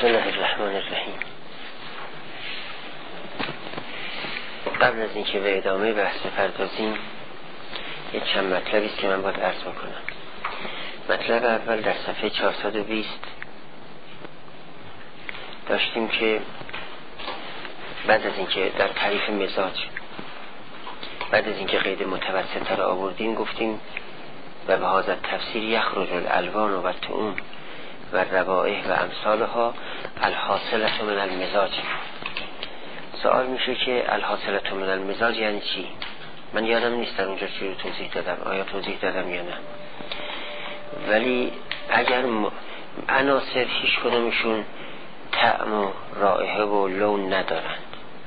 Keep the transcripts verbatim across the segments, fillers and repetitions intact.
بسم الله الرحمن الرحیم. قبل از اینکه به ادامه بحث بپردازیم یک چند مطلبی است که من باید عرض بکنم. مطلب اول در صفحه چهارصد و بیست داشتیم که بعد از اینکه در تعریف مزاج بعد از اینکه قید متوسط را آوردیم گفتیم و به هذا تفسیر یخرج الالوان و الطعوم و روائح و امثالها الحاصلة من المزاج. سوال میشه که الحاصلة من المزاج یعنی چی؟ من یادم نیست در اونجا چی رو توضیح دادم، آیا توضیح دادم یا نه. ولی اگر عناصر هیچ کدومشون طعم و رائحه و لون ندارند،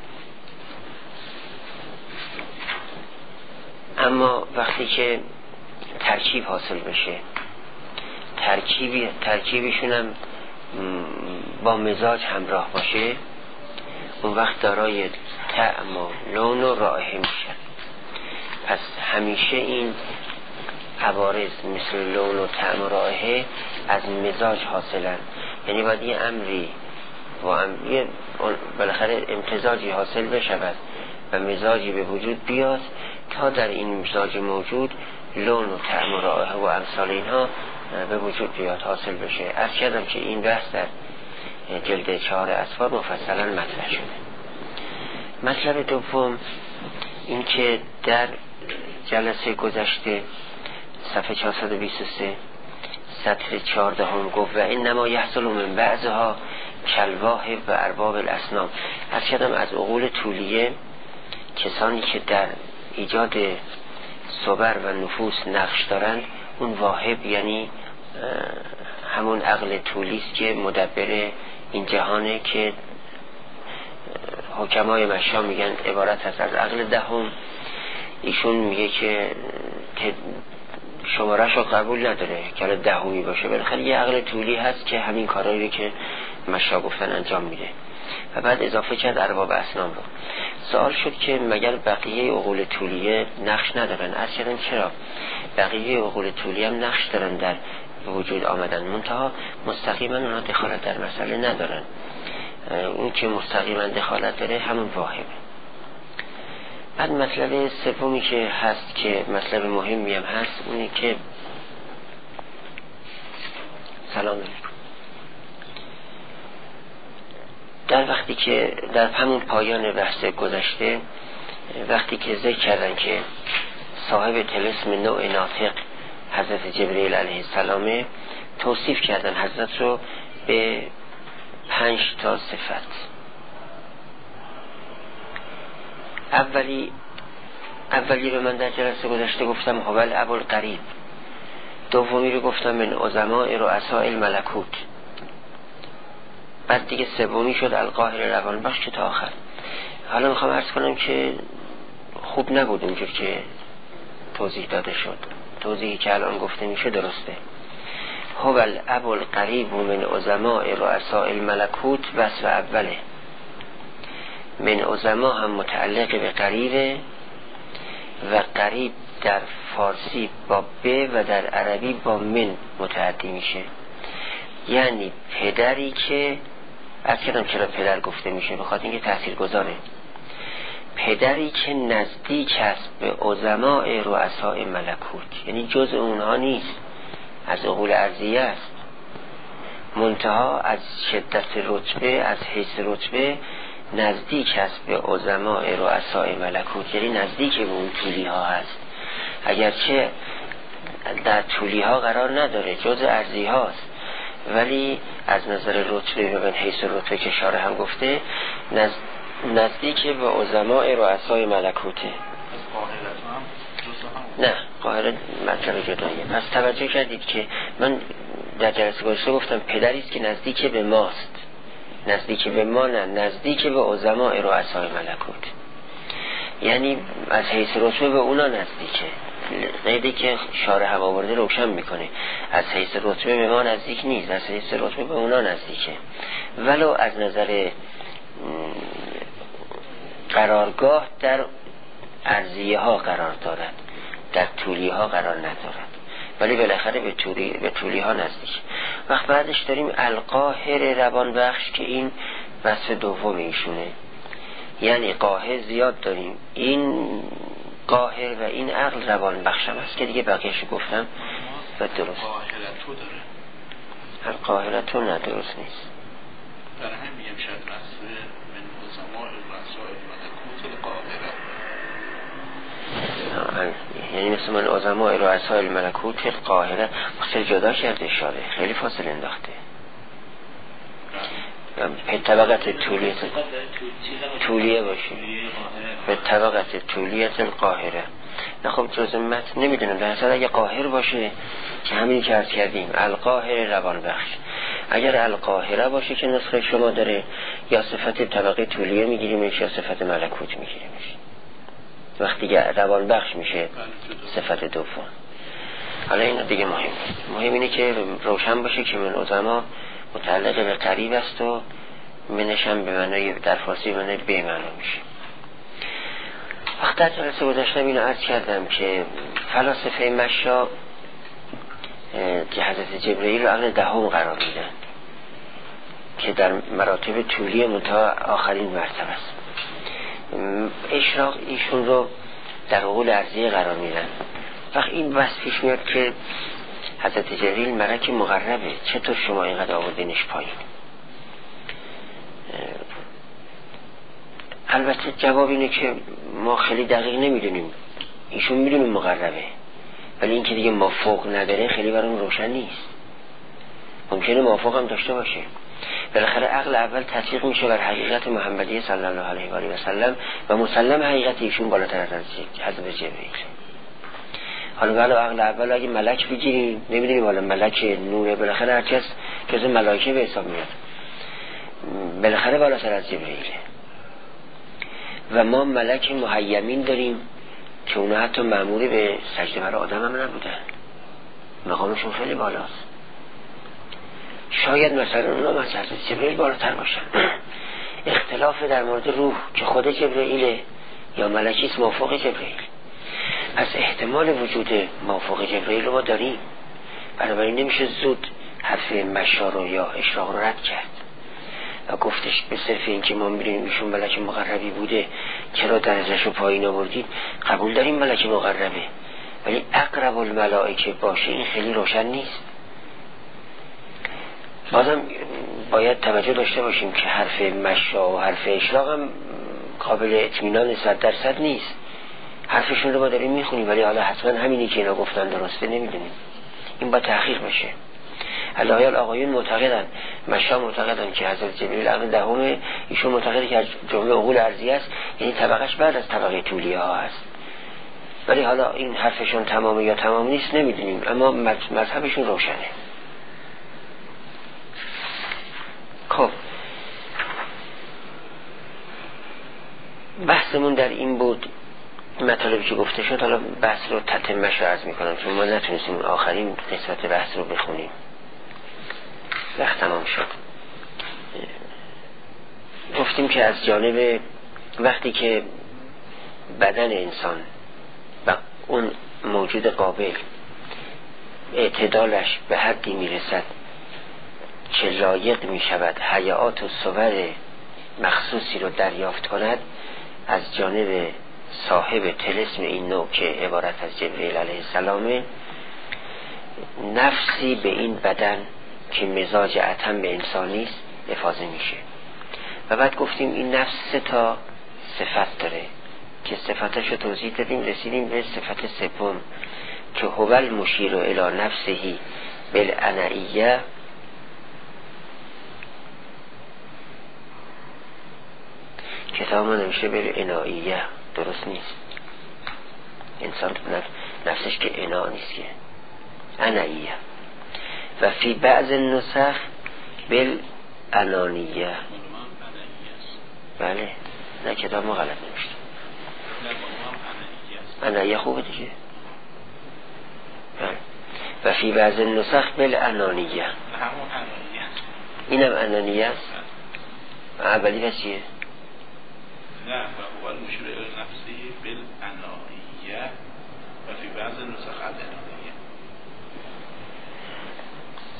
اما وقتی که ترکیب حاصل بشه، ترکیبی ترکیبشون هم با مزاج همراه باشه، اون وقت دارای طعم و لون و رائحه میشن. پس همیشه این عوارض مثل لون و طعم و رائحه از مزاج حاصلن. یعنی باید یه امری و امری بالاخره امتزاجی حاصل بشود و مزاجی به وجود بیاد تا در این مزاج موجود لون و طعم و رائحه و امثال اینها به وجود بیاد، حاصل بشه. عرض کردم که این بحث در جلد چهار اسفار مفصلا مطرح شده. مطلب دوم این که در جلسه گذشته صفحه چهارصد و بیست و سه سطر چهارده هم گفت و این نما یحصل من بعضها کالواهب و ارباب الاسنام. عرض کردم از عقول طولیه کسانی که در ایجاد صبر و نفوس نقش دارند، اون واهب یعنی همون عقل طولیست که مدبر این جهانه که حکمای مشا میگن عبارت هست از عقل دهم. ایشون میگه که شمارش رو قبول نداره که عقل دهمی باشه، بالاخره یه عقل طولی هست که همین کارایی که مشا گفتن انجام میده. و بعد اضافه کرد ارباب اسنام رو. سوال شد که مگر بقیه عقول طولیه نقش ندارن؟ عرض کردن چرا؟ بقیه عقول طولی هم نقش دارن در وجود آمدن، منتها مستقیما اونا دخالت در مسئله ندارن. اون که مستقیما دخالت داره همون واهبه. بعد مطلب سومی که هست که مطلب مهمی هم هست اونی که سلام علیکم، در وقتی که در همون پایان بحث گذشته وقتی که ذکر کردن که صاحب طلسم نوع ناطق حضرت جبرئیل علیه السلام، توصیف کردن حضرت رو به پنج تا صفت. اولی اولی رو من در جلسه گذشته گفتم هو الاب القریب. دومی رو گفتم من عظماء رؤساء الملکوت. بعد دیگه سومی شد القاهر روان بخش تا آخر. حالا میخوام عرض کنم که خوب نبود اونجور که توضیح داده شد. توضیحی که الان گفته میشه درسته. هو الاب القریب من عظماء رؤساء الملکوت وصف اوله. من عظما هم متعلق به قریبه و قریب در فارسی با ب و در عربی با من متعدی میشه. یعنی پدری که از کردم چرا پدر گفته میشه، بخاطر اینکه تأثیر گذاره. پدری که نزدیک است به عظماء رؤساء ملکوت، یعنی جز اونها نیست، از عقول ارضیه است، منتها از شدت رتبه، از حیث رتبه نزدیک است به عظماء رؤساء ملکوت، یعنی نزدیک به اون طولی ها هست، اگرچه در طولی ها قرار نداره، جز ارضی هاست، ولی از نظر رتبه و من حیث رتبه که شارح هم گفته نزد... نزدیک به عظماء رؤساء ملکوته. نه قاهره مطلب جداییه. پس توجه کردید که من در جلسه گذشته گفتم پدری است که نزدیک به ماست، نزدیک به ما نه، نزدیک به عظماء رؤساء ملکوت، یعنی از حیث رتبه به اونا نزدیکه. قیدی که شارح هم آورده روشن میکنه، از حیث رتبه به ما نزدیک نیست، از حیث رتبه به اونا نزدیکه، ولو از نظر قرارگاه در ارضیه ها قرار دارد، در طولی ها قرار ندارد. ولی بالاخره به طولی به طولی ها نزدیک. وقت بعدش داریم القاهر روان بخش که این وصف دوم ایشونه، یعنی قاهر زیاد داریم، این قاهر و این عقل روان بخش هم هست که دیگه بقیه‌شو گفتم و درست. قاهرتو داره، هر قاهرتو نه درست نیست. در هم میگم شاید وصف من عظماء الرسائل ملکوت القاهره، یعنی مثل من عظماء رؤساء الملکوت القاهره. خیلی جدا کرده اشاره، خیلی فاصله انداخته. به طبقت طولیت طولیه باشه، به طبقت طولیت القاهره. نه خب جز متن نمیدونم، در اصل اگه قاهر باشه که همینی که عرض کردیم القاهر روان بخش، اگر القاهره باشه که نسخه شما داره، یا صفت طبقه طولیه میگیریمش یا صفت ملکوت میگیریمش. وقتی که روان بخش میشه صفت دوم. حالا این دیگه مهم نیست، مهم اینه که روشن باشه که من عظما متعلق به قریب است و منشم به معنای در فارسی معنای به معنا میشه. وقت در جلسه گذاشتم اینو عرض کردم که فلاسفه مشا که حضرت جبرئیل رو عقل دهم قرار میدن که در مراتب طولی منتها آخرین مرتبه است. اشراق ایشون رو در عقول ارضیه قرار میدن. وقت این بحث پیش میاد که حضرت جبرئیل ملک مقربه، چطور شما اینقدر آوردینش پایین؟ البته جواب اینه که ما خیلی دقیق نمیدونیم، ایشون میدونیم مقربه، ولی این که دیگه مافوق نداره خیلی برام روشن نیست. ممکنه مافوق هم داشته باشه. بالاخره عقل اول تطبیق میشه بر حقیقت محمدی صلی الله علیه و آله و سلم و مسلم حقیقت ایشون بالاتر از حضرت جبرئیل. حالا ولی عقل اول اگه ملک بگیریم نمیدونیم حالا ملک نوره، بالاخره هر کس جز ملائکه به حساب میاد، بالاخره بالاتر از جبرئیله. و ما ملک محیمین داریم که اونا حتی مأمور به سجده بر آدم هم نبودن، مقامشون خیلی بالاست. شاید مثلا اونا از حضرت جبرئیل بالاتر باشن. اختلاف در مورد روح که خود جبرئیله یا ملکیست موافق جبرئیل. از احتمال وجود موافق جبرئیل رو ما داریم، بنابراین نمیشه زود حرف مشا رو یا اشراق رو رد کرد و گفتش به صرف این که ما میدونیم ایشون ملک مقربی بوده چرا درجه‌ش رو پایین آوردید. قبول داریم ملک مقربه، ولی اقرب الملائکه باشه این خیلی روشن نیست. بازم باید توجه داشته باشیم که حرف مشا و حرف اشراق هم قابل اطمینان صد درصد نیست. حرفشون رو ما داریم میخونیم ولی حالا حتما همینی که اینا گفتن درسته نمیدونیم، این با تحقیق بشه. علایال آقایون معتقدن، مشا معتقدن که حضرت جبرئیل عقل دهمه، ایشون معتقده که جمله عقول ارضی است، یعنی طبقش بعد از طبقه طولیه ها است. ولی حالا این حرفشون تمامه یا تمام نیست نمیدونیم، اما مذهبشون روشنه. خب بحثمون در این بود، مطالبی که گفته شد. حالا بحث رو تتمه‌اش عرض میکنم چون ما نتونستیم آخرین قسمت بحث رو بخونیم، وقت تمام شد. گفتیم که از جانب وقتی که بدن انسان و اون موجود قابل اعتدالش به حدی میرسد که لایق میشود حیات و صور مخصوصی رو دریافت کند، از جانب صاحب طلسم این نوع که عبارت از جبرئیل علیه السلام، نفسی به این بدن که مزاج اتم به انسانی است افاضه میشه. و بعد گفتیم این نفس سه تا صفت داره که صفتش رو توضیح دادیم، رسیدیم به صفت سوم که هو المشیر الی نفسه بالعنعیه. کتاب ما نمیشه بالعناییه، درست نیست. انسان نفسش که انا نیست که عنعیه. و فی بعض النسخ بالانانیه. بله نه کتاب ما غلط نمیشه، عنعیه خوبه دیگه. بله. و فی بعض النسخ بالانانیه، اینم انانیه است. اولی و چیه؟ نه و هو المشیر الی نفسه بالعناییه و فی بعض النسخ الانانیه.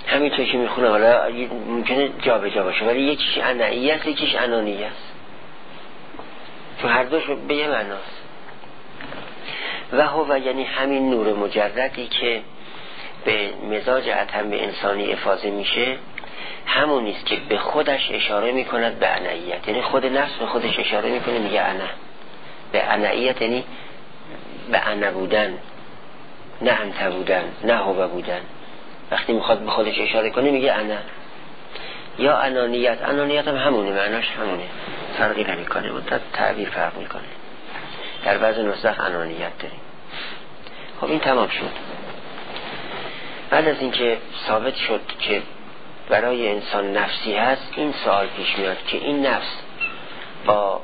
همینطور که میخونه حالا ممکنه جا به جا باشه، ولی یکیش انعیه است یکیش انانیه است، تو هر دوش به یه معناست. و هو یعنی همین نور مجردی که به مزاج اتم انسانی افاضه میشه، همون نیست که به خودش اشاره میکند به انعیت، یعنی خود نفس به خودش اشاره میکنه میگه انا. به انعیت یعنی به انا بودن، نه انت بودن، نه هو بودن. وقتی میخواد به خودش اشاره کنه میگه انا. یا انانیت، انانیت هم همونه، معناش همونه، فرقی نمیکنه، مدت تعبیر فرق میکنه. در بعض نسخ انانیت داریم. خب این تمام شد. بعد از اینکه ثابت شد که برای انسان نفسی هست، این سوال پیش میاد که این نفس با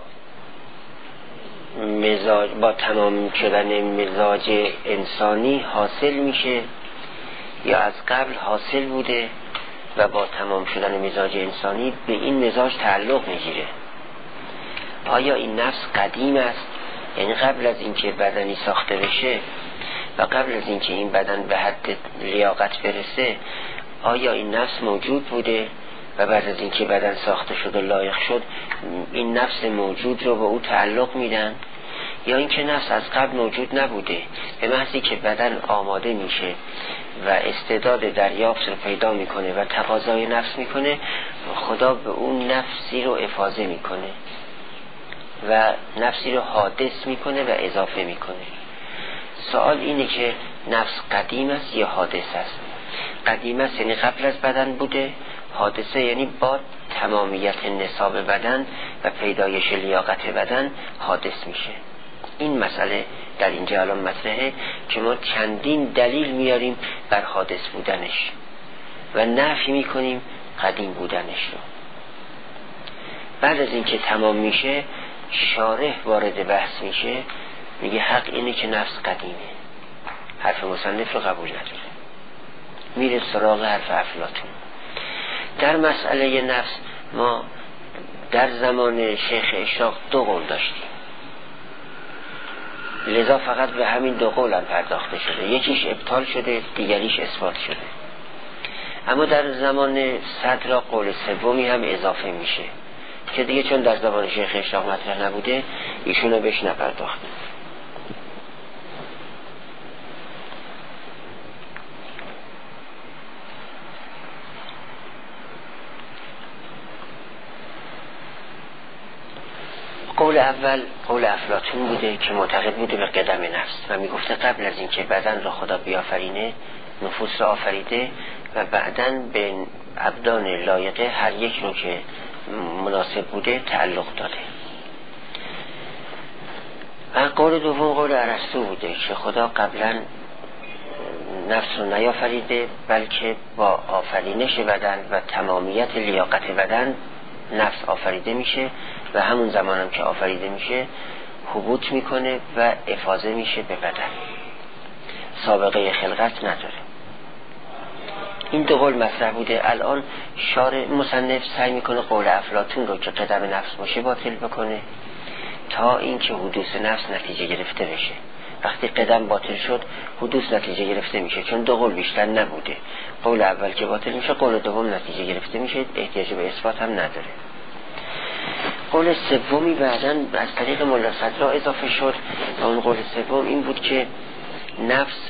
مزاج، با تمام شدن مزاج انسانی حاصل میشه یا از قبل حاصل بوده و با تمام شدن مزاج انسانی به این مزاج تعلق میگیره؟ آیا این نفس قدیم است، یعنی قبل از اینکه بدنی ساخته بشه و قبل از اینکه این بدن به حد لیاقت برسه، آیا این نفس موجود بوده و بعد از اینکه بدن ساخته شد و لایق شد این نفس موجود رو به او تعلق میدن، یا اینکه نفس از قبل موجود نبوده، به محضی که بدن آماده میشه و استعداد دریافت رو پیدا میکنه و تقاضای نفس میکنه، خدا به اون نفسی رو افاضه میکنه و نفسی رو حادث میکنه و اضافه میکنه. سوال اینه که نفس قدیم است یا حادث است؟ قدیم است یعنی قبل از بدن بوده، حادثه یعنی با تمامیت نصاب بدن و پیدایش لیاقت بدن حادث میشه. این مسئله در اینجا الان مطرحه که ما چندین دلیل میاریم بر حادث بودنش و نفی میکنیم قدیم بودنش رو. بعد از اینکه تمام میشه شارح وارد بحث میشه، میگه حق اینه که نفس قدیمه، حرف مصنف رو قبول نداره، میره سراغ حرف افلاطون. در مسئله نفس ما در زمان شیخ اشراق دو قول داشتیم، لذا فقط به همین دو قول هم پرداخته شده، یکیش ابطال شده دیگریش اثبات شده. اما در زمان صدر قول سومی هم اضافه میشه که دیگه چون در زمان شیخ اشراق مطرح نبوده ایشونو بهش نپرداخته. قول اول قول افلاطون بوده که معتقد بوده به قدم نفس و میگفته قبل از اینکه بدن را خدا بیافرینه نفوس را آفریده و بعداً به ابدان لایقه هر یک رو که مناسب بوده تعلق داده. و قول دوم قول ارسطو بوده که خدا قبلا نفس رو نیافریده بلکه با آفرینش بدن و تمامیت لیاقت بدن نفس آفریده میشه و همون زمان هم که آفریده میشه هبوط میکنه و افاضه میشه به بدن، سابقه خلقت نداره. این دو قول مطرح بوده. الان شارع مصنف سعی میکنه قول افلاطون رو که قدم نفس باشه باطل بکنه تا اینکه حدوث نفس نتیجه گرفته بشه. وقتی قدم باطل شد حدوث نتیجه گرفته میشه، چون دو قول بیشتر نبوده. قول اول که باطل میشه قول دوم نتیجه گرفته میشه، احتیاج به اثبات هم نداره. قول سومی بعداً از طریق ملا صدرا اضافه شد و اون قول سوم این بود که نفس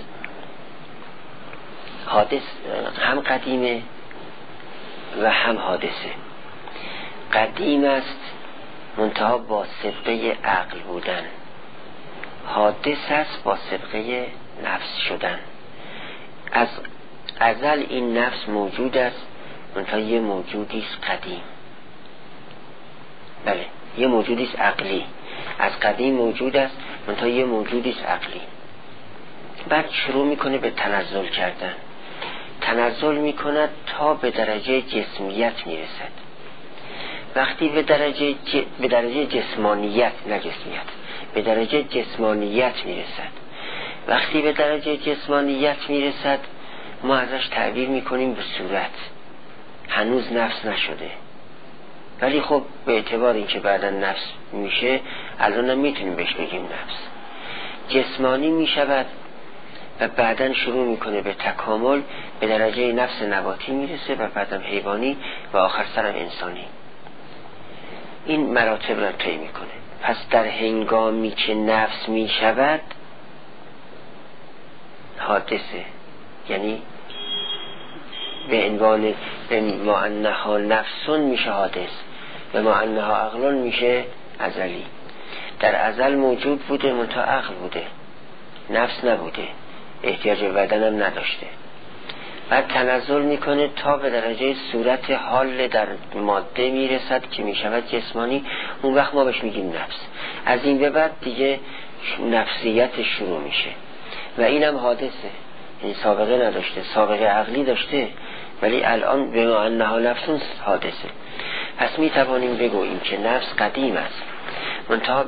حادث هم قدیمه و هم حادثه. قدیم است منتها با سبقه عقل بودن، حادث است با سبقه نفس شدن. از ازل این نفس موجود است منتها یه موجودی است قدیم. بله یه موجودی است عقلی، از قدیم موجود است منتها یه موجودی است عقلی. بعد شروع میکنه به تنزل کردن، تنزل میکند تا به درجه جسمیت میرسد. وقتی به درجه ج... به درجه جسمانیت، نه جسمیت، به درجه جسمانیت میرسد. وقتی به درجه جسمانیت میرسد ما ازش تعبیر میکنیم به صورت، هنوز نفس نشده، ولی خب به اعتبار اینکه بعدا نفس میشه الان هم میتونیم بهش بگیم نفس. جسمانی میشود و بعدن شروع میکنه به تکامل، به درجه نفس نباتی میرسه و بعدم حیوانی و آخر سرم انسانی. این مراتب را طی میکنه. پس در هنگامی که نفس میشود حادثه، یعنی به عنوان به ما انها نفسون میشه حادث، به ما انها عقلون میشه ازلی. در ازل موجود بوده منتها عقل بوده، نفس نبوده، احتیاج به بدنم نداشته. بعد تنزل میکنه تا به درجه صورت حال در ماده میرسد که میشود جسمانی. اون وقت ما بهش میگیم نفس. از این به بعد دیگه نفسیت شروع میشه و اینم حادثه، این سابقه نداشته، سابقه عقلی داشته ولی الان به ما انها نفسون حادثه. پس میتوانیم بگوییم که نفس قدیم است منتها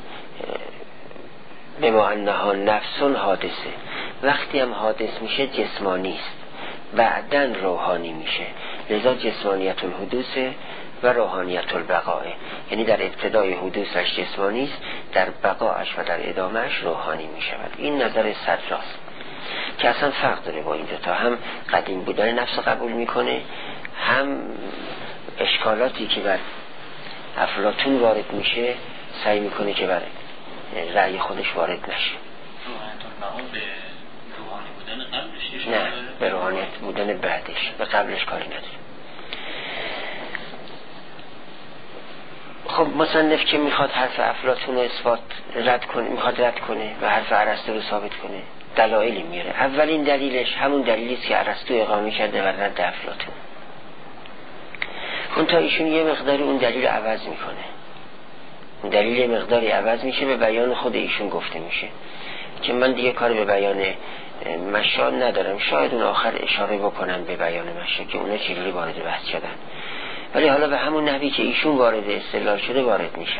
به ما انها نفسون حادثه. وقتی هم حادث میشه جسمانی است، بعدن روحانی میشه. لذا جسمانیت الحدوث و روحانیت البقاء، یعنی در ابتدای حدوثش جسمانی است، در بقاءش و در ادامهش روحانی میشود. این نظر صدراست که اصلا فرق داره با این دوتا. هم قدیم بودن نفس قبول میکنه، هم اشکالاتی که بر افلاطون وارد میشه سعی میکنه که بر رأی خودش وارد نشه. روحانیت به روحانی بودن قبلش؟ نه، به روحانیت بودن بعدش، به قبلش کاری نداره. خب مصنف که میخواد حرف افلاطون رو اثبات رد کنه، میخواد رد کنه و حرف ارسطو رو ثابت کنه، دلایلی میاره. اولین دلیلش همون دلیلی است که ارسطو اقامه کرده و رد افلاطون. اون تا ایشون یه مقداری اون دلیل رو عوض میکنه، اون دلیل یه مقداری عوض میشه، به بیان خود ایشون گفته میشه که من دیگه کار به بیان مشا ندارم. شاید اون آخر اشاره بکنم به بیان مشا که اونا چجوری وارد بحث شدن، ولی حالا به همون نحوی که ایشون وارد استدلال شده وارد میشن.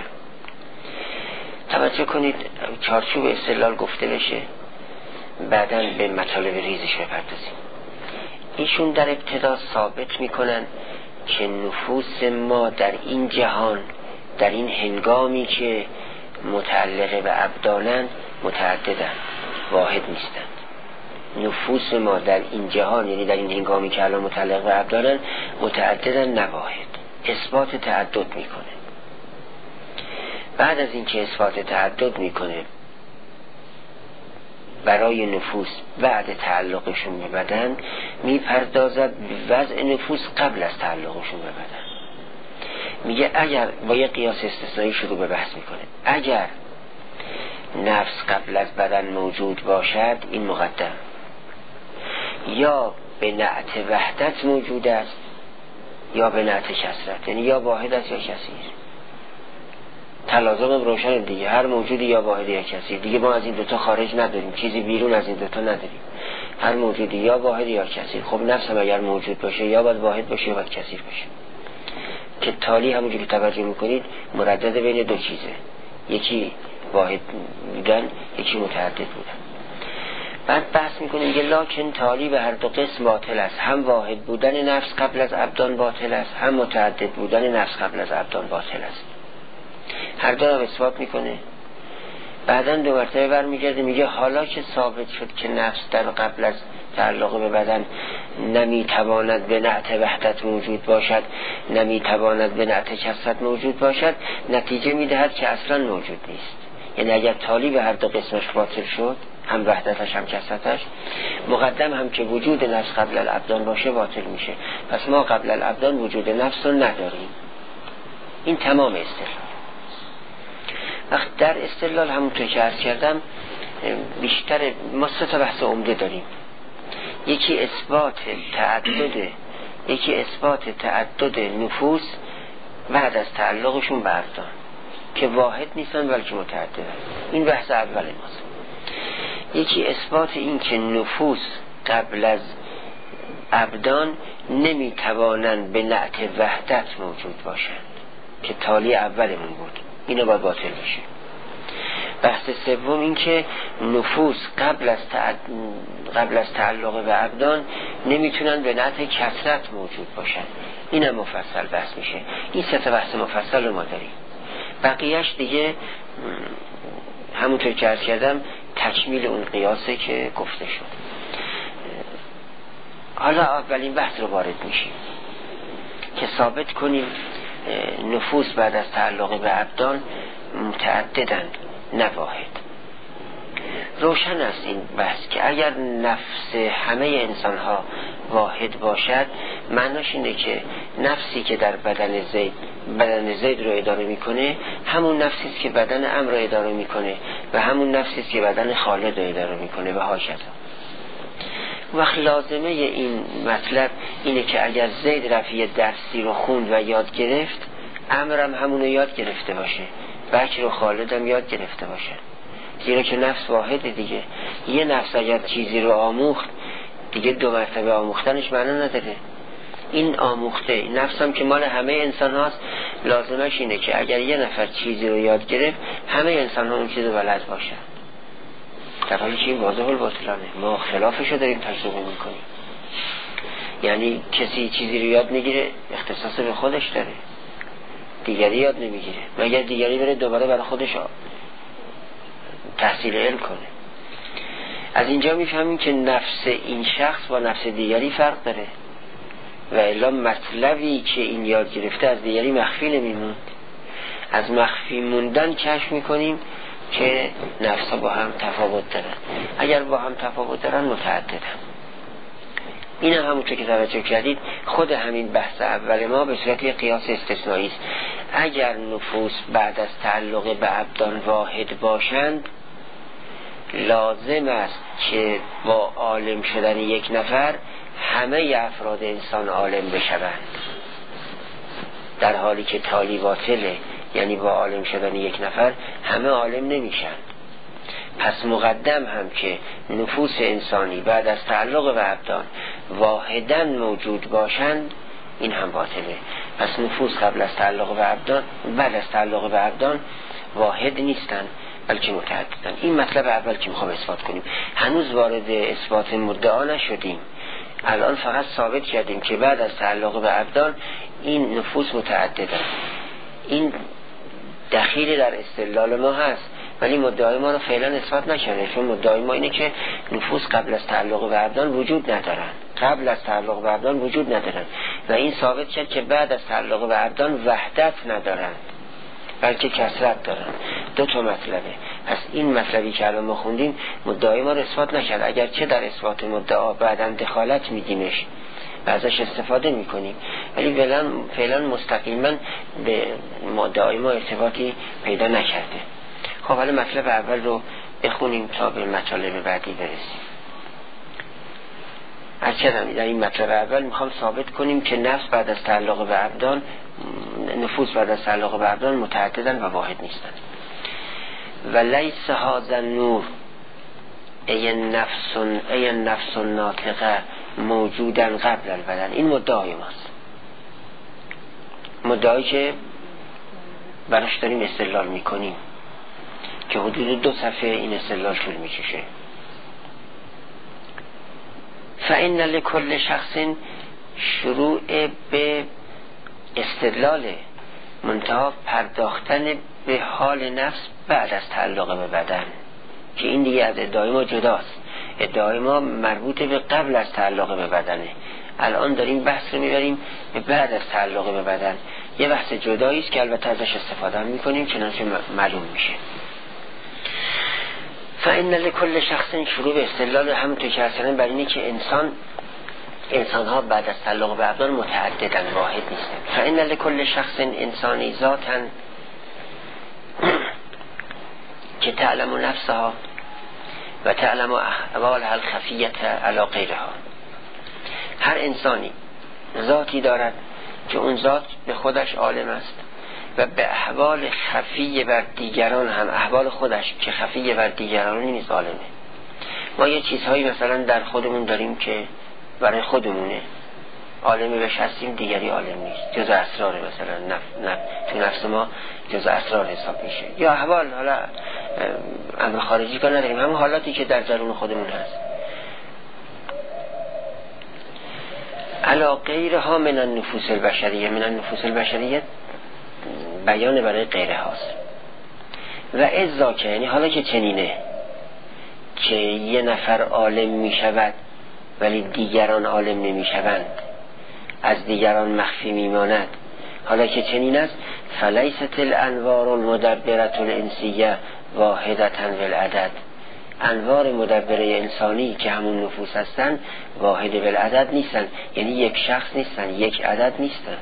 توجه کنید چارچوب استدلال گفته بشه، بعداً به مطالب ریزش بپردازیم. ایشون در ابتدا ثابت میکنن که نفوس ما در این جهان، در این هنگامی که متعلق به ابدانند متعددند، واحد نیستند. نفوس ما در این جهان، یعنی در این هنگامی که الان متعلق به ابدانند، متعددند نه واحد. اثبات تعدد میکنه. بعد از اینکه اثبات تعدد میکنه برای نفوس بعد تعلقشون به بدن، میپردازد به وضع نفوس قبل از تعلقشون به بدن. میگه اگر با یه قیاس استثنایی شروع به بحث میکنه، اگر نفس قبل از بدن موجود باشد، این مقدم، یا به نعت وحدت موجود است یا به نعت کثرت، یعنی یا واحد است یا کثیر. تلازم روشن دیگه، هر موجودی یا واحد یا کثیر. دیگه ما از این دوتا خارج نداریم، چیزی بیرون از این دوتا نداریم. هر موجودی یا واحد یا کثیر. خب نفس هم اگر موجود باشه یا باید واحد باشه یا باید کثیر باشه، که تالی همونجوری که توجه میکنید مردد بین دو چیزه، یکی واحد بودن، یکی متعدد بودن. بعد بحث میکنیم که لکن تالی به هر دو قسم باطل است، هم واحد بودن نفس قبل از ابدان باطل است، هم متعدد بودن نفس قبل از ابدان باطل است. هر دو هم اثبات میکنه. بعدن دو مرتبه برمیگرده میگه حالا که ثابت شد که نفس در قبل از تعلق به بدن نمیتواند به نعت وحدت موجود باشد، نمیتواند به نعت کثرت موجود باشد، نتیجه میدهد که اصلا موجود نیست. یعنی اگر تالی به هر دو قسمش باطل شد، هم وحدتش هم کثرتش، مقدم هم که وجود نفس قبل الابدان باشه باطل میشه. پس ما قبل الابدان وجود نفس رو نداریم. این تمام استدلال. وقت در استدلال همونطور که عرض کردم بیشتر ما سه تا بحث عمده داریم. یکی اثبات تعدد یکی اثبات تعدد نفوس بعد از تعلقشون به ابدان که واحد نیستن بلکه متعددن. این بحث اول ماست. یکی اثبات این که نفوس قبل از ابدان نمیتوانند به نعت وحدت موجود باشند که تالی اولمون بود، اینو باید باطل بشه. بحث سوم این که نفوس قبل از تعد... قبل از تعلق به ابدان نمیتونن به نعت کثرت موجود باشن، اینم مفصل بحث میشه. این سه تا بحث مفصل رو ما داریم. بقیهش دیگه همونطور که عرض کردم تکمیل اون قیاسه که گفته شد. حالا اولین بحث رو وارد میشیم که ثابت کنیم نفوس بعد از تعلق به ابدان متعددن نه واحد. روشن است این بحث که اگر نفس همه انسان ها واحد باشد، معناش اینه که نفسی که در بدن زید بدن زید رو اداره میکنه همون نفسی است که بدن عمرو رو اداره میکنه و همون نفسی است که بدن خالد رو اداره میکنه و هاشتا. وقت لازمه این مطلب اینه که اگر زید رفیع درسی رو خوند و یاد گرفت، عمرو هم همون رو یاد گرفته باشه، بکر و خالد هم یاد گرفته باشه، زیرا که نفس واحده دیگه. یه نفس اگر چیزی رو آموخت دیگه دو مرتبه آموختنش معنی نداره. این آموخته، این نفس هم که مال همه انسان هاست، لازمش اینه که اگر یه نفر چیزی رو یاد گرفت، همه انسان ها اون چیز رو بلد باشن. در حالی که این واضح الباطلانه، ما خلافش رو داریم تجربه میکنیم. یعنی کسی چیزی رو یاد میگیره اختصاص به خودش داره، دیگری یاد نمیگیره، مگر دیگری بره دوباره برای خودش تحصیل علم کنه. از اینجا میفهمیم که نفس این شخص با نفس دیگری فرق داره و الا مطلبی که این یاد گرفته از دیگری مخفی نمیموند. از مخفی موندن کشف میکنیم که نفس ها با هم تفاوت دارن. اگر با هم تفاوت دارن متعددن. این هم همونطور که توجه کردید خود همین بحث اول ما به صورت یک قیاس استثنایی است. اگر نفوس بعد از تعلق به ابدان واحد باشند، لازم است که با عالم شدن یک نفر همه افراد انسان عالم بشوند، در حالی که تالی باطله، یعنی با عالم شدن یک نفر همه عالم نمیشن. پس مقدم هم که نفوس انسانی بعد از تعلق به ابدان واحداً موجود باشند، این هم باطله. پس نفوس قبل از تعلق به ابدان بعد از تعلق به ابدان واحد نیستن، بلکه متعددن. این مطلب اول که میخوام اثبات کنیم. هنوز وارد اثبات مدعا نشدیم، الان فقط ثابت کردیم که بعد از تعلق به ابدان این نفوس متعددن. این دخیل در استدلال ما هست، ولی مدعای ما رو فعلا اثبات نکنه، چون مدعای ما اینه که نفوس قبل از تعلق به ابدان وجود ندارن، قبل از تعلق به ابدان وجود ندارن و این ثابت کرد که بعد از تعلق به ابدان وحدت ندارن بلکه کثرت دارن. دو تا مطلبه. پس این مطلبی که الان ما خوندیم مدعای ما رو اثبات نکرد، اگر چه در اثبات مدعا بعداً دخالت میدیمش و ازش استفاده میکنیم، ولی فعلا فعلا مستقیما به مدعای ما ارتباطی پیدا نکرده. خب حالا مطلب اول رو بخونیم تا به مطالب بعدی برسیم. از چه در این مطلب اول میخوام ثابت کنیم که نفس بعد از تعلق به ابدان، نفوس بعد از تعلق به ابدان متعددن و واحد نیستن. و لیس هذا النور ای نفس ای نفس ناطقه موجودا قبل البدن. این مدعای ماست، مدعایی که براش داریم استدلال میکنیم که حدود دو صفحه این استدلال طول میکشه. فإن لكل شخص شروع به استدلال منتها پرداختن به حال نفس بعد از تعلق به بدن، که این دیگه از ادعای ما جداست. ادعای ما مربوط به قبل از تعلق به بدنه. الان داریم بحث رو میبریم به بعد از تعلق به بدن. یه بحث جدایی است که البته ازش استفاده هم میکنیم چنانچه معلوم میشه. فإن لكل شخص شروع به استدلال همونطور که اصلا بر اینه که انسان انسان ها بعد از تعلق به ابدان متعددن، واحد نیستن. فإن لكل شخص انسانی ذاتا که تعلم نفسها و تعلم احوالها الخفیة علی غیرها. هر انسانی ذاتی دارد که اون ذات به خودش عالم است و به احوال خفی بر دیگران هم، احوال خودش که خفی بر دیگران نیست عالمه. ما یه چیزهایی مثلا در خودمون داریم که برای خودمونه عالمه بهش هستیم، دیگری عالم نیست، جزء اسرار مثلا نف... نف... تو نفس ما جزء اسرار حساب میشه. یا احوال، حالا امر خارجی که نداریم، همون حالاتی که در درون خودمون هست. علا غیرها من النفوس البشریه. من النفوس البشریه بیان برای غیره هاست. و ازا که یعنی حالا که چنینه، که یه نفر عالم می شود ولی دیگران عالم نمی شوند، از دیگران مخفی می ماند. حالا که چنین است فلیست الانوار المدبرة الانسیه واحدة بالعدد، انوار مدبره انسانی که همون نفوس هستن واحد بالعدد نیستن، یعنی یک شخص نیستن، یک عدد نیستن.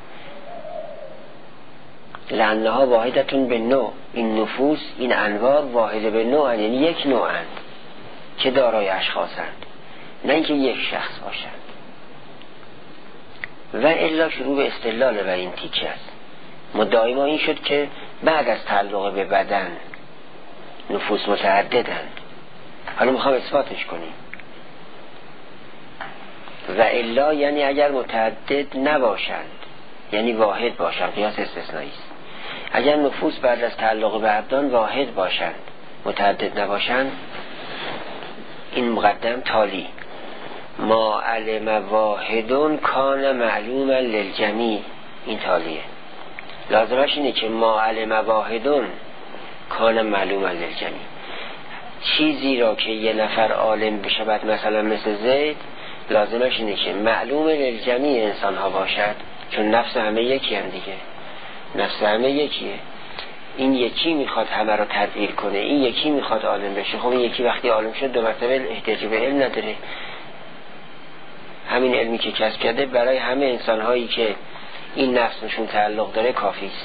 لانها واحدتون به نوع، این نفوس این انوار واحد به نوع، یعنی یک نوعند که دارای اشخاصند، نه اینکه یک شخص باشند. و الا شروع به استدلال بر این تیکه است. مدعای ما این شد که بعد از تعلق به بدن نفوس متعددند. حالا میخوام اثباتش کنیم. و الا یعنی اگر متعدد نباشند، یعنی واحد باشند، قیاس استثنایی است. اگر نفوس بعد از تعلق به ابدان واحد باشند، متعدد نباشند، این مقدم تالی ما علم واحدون کان معلوما للجمیع، این تالیه. لازمش اینه که ما علم واحدون کان معلوما للجمیع، چیزی را که یه نفر عالم بشود مثلا مثل زید، لازمش اینه که معلوم للجمیع انسان ها باشد، چون نفس همه یکی هم دیگه، نفس همه یکیه. این یکی میخواد همه رو تدبیر کنه، این یکی میخواد عالم بشه. خب این یکی وقتی عالم شد دو مرتبه احتیاج به علم نداره. همین علمی که کسب کرده برای همه انسان هایی که این نفسشون تعلق داره کافی است.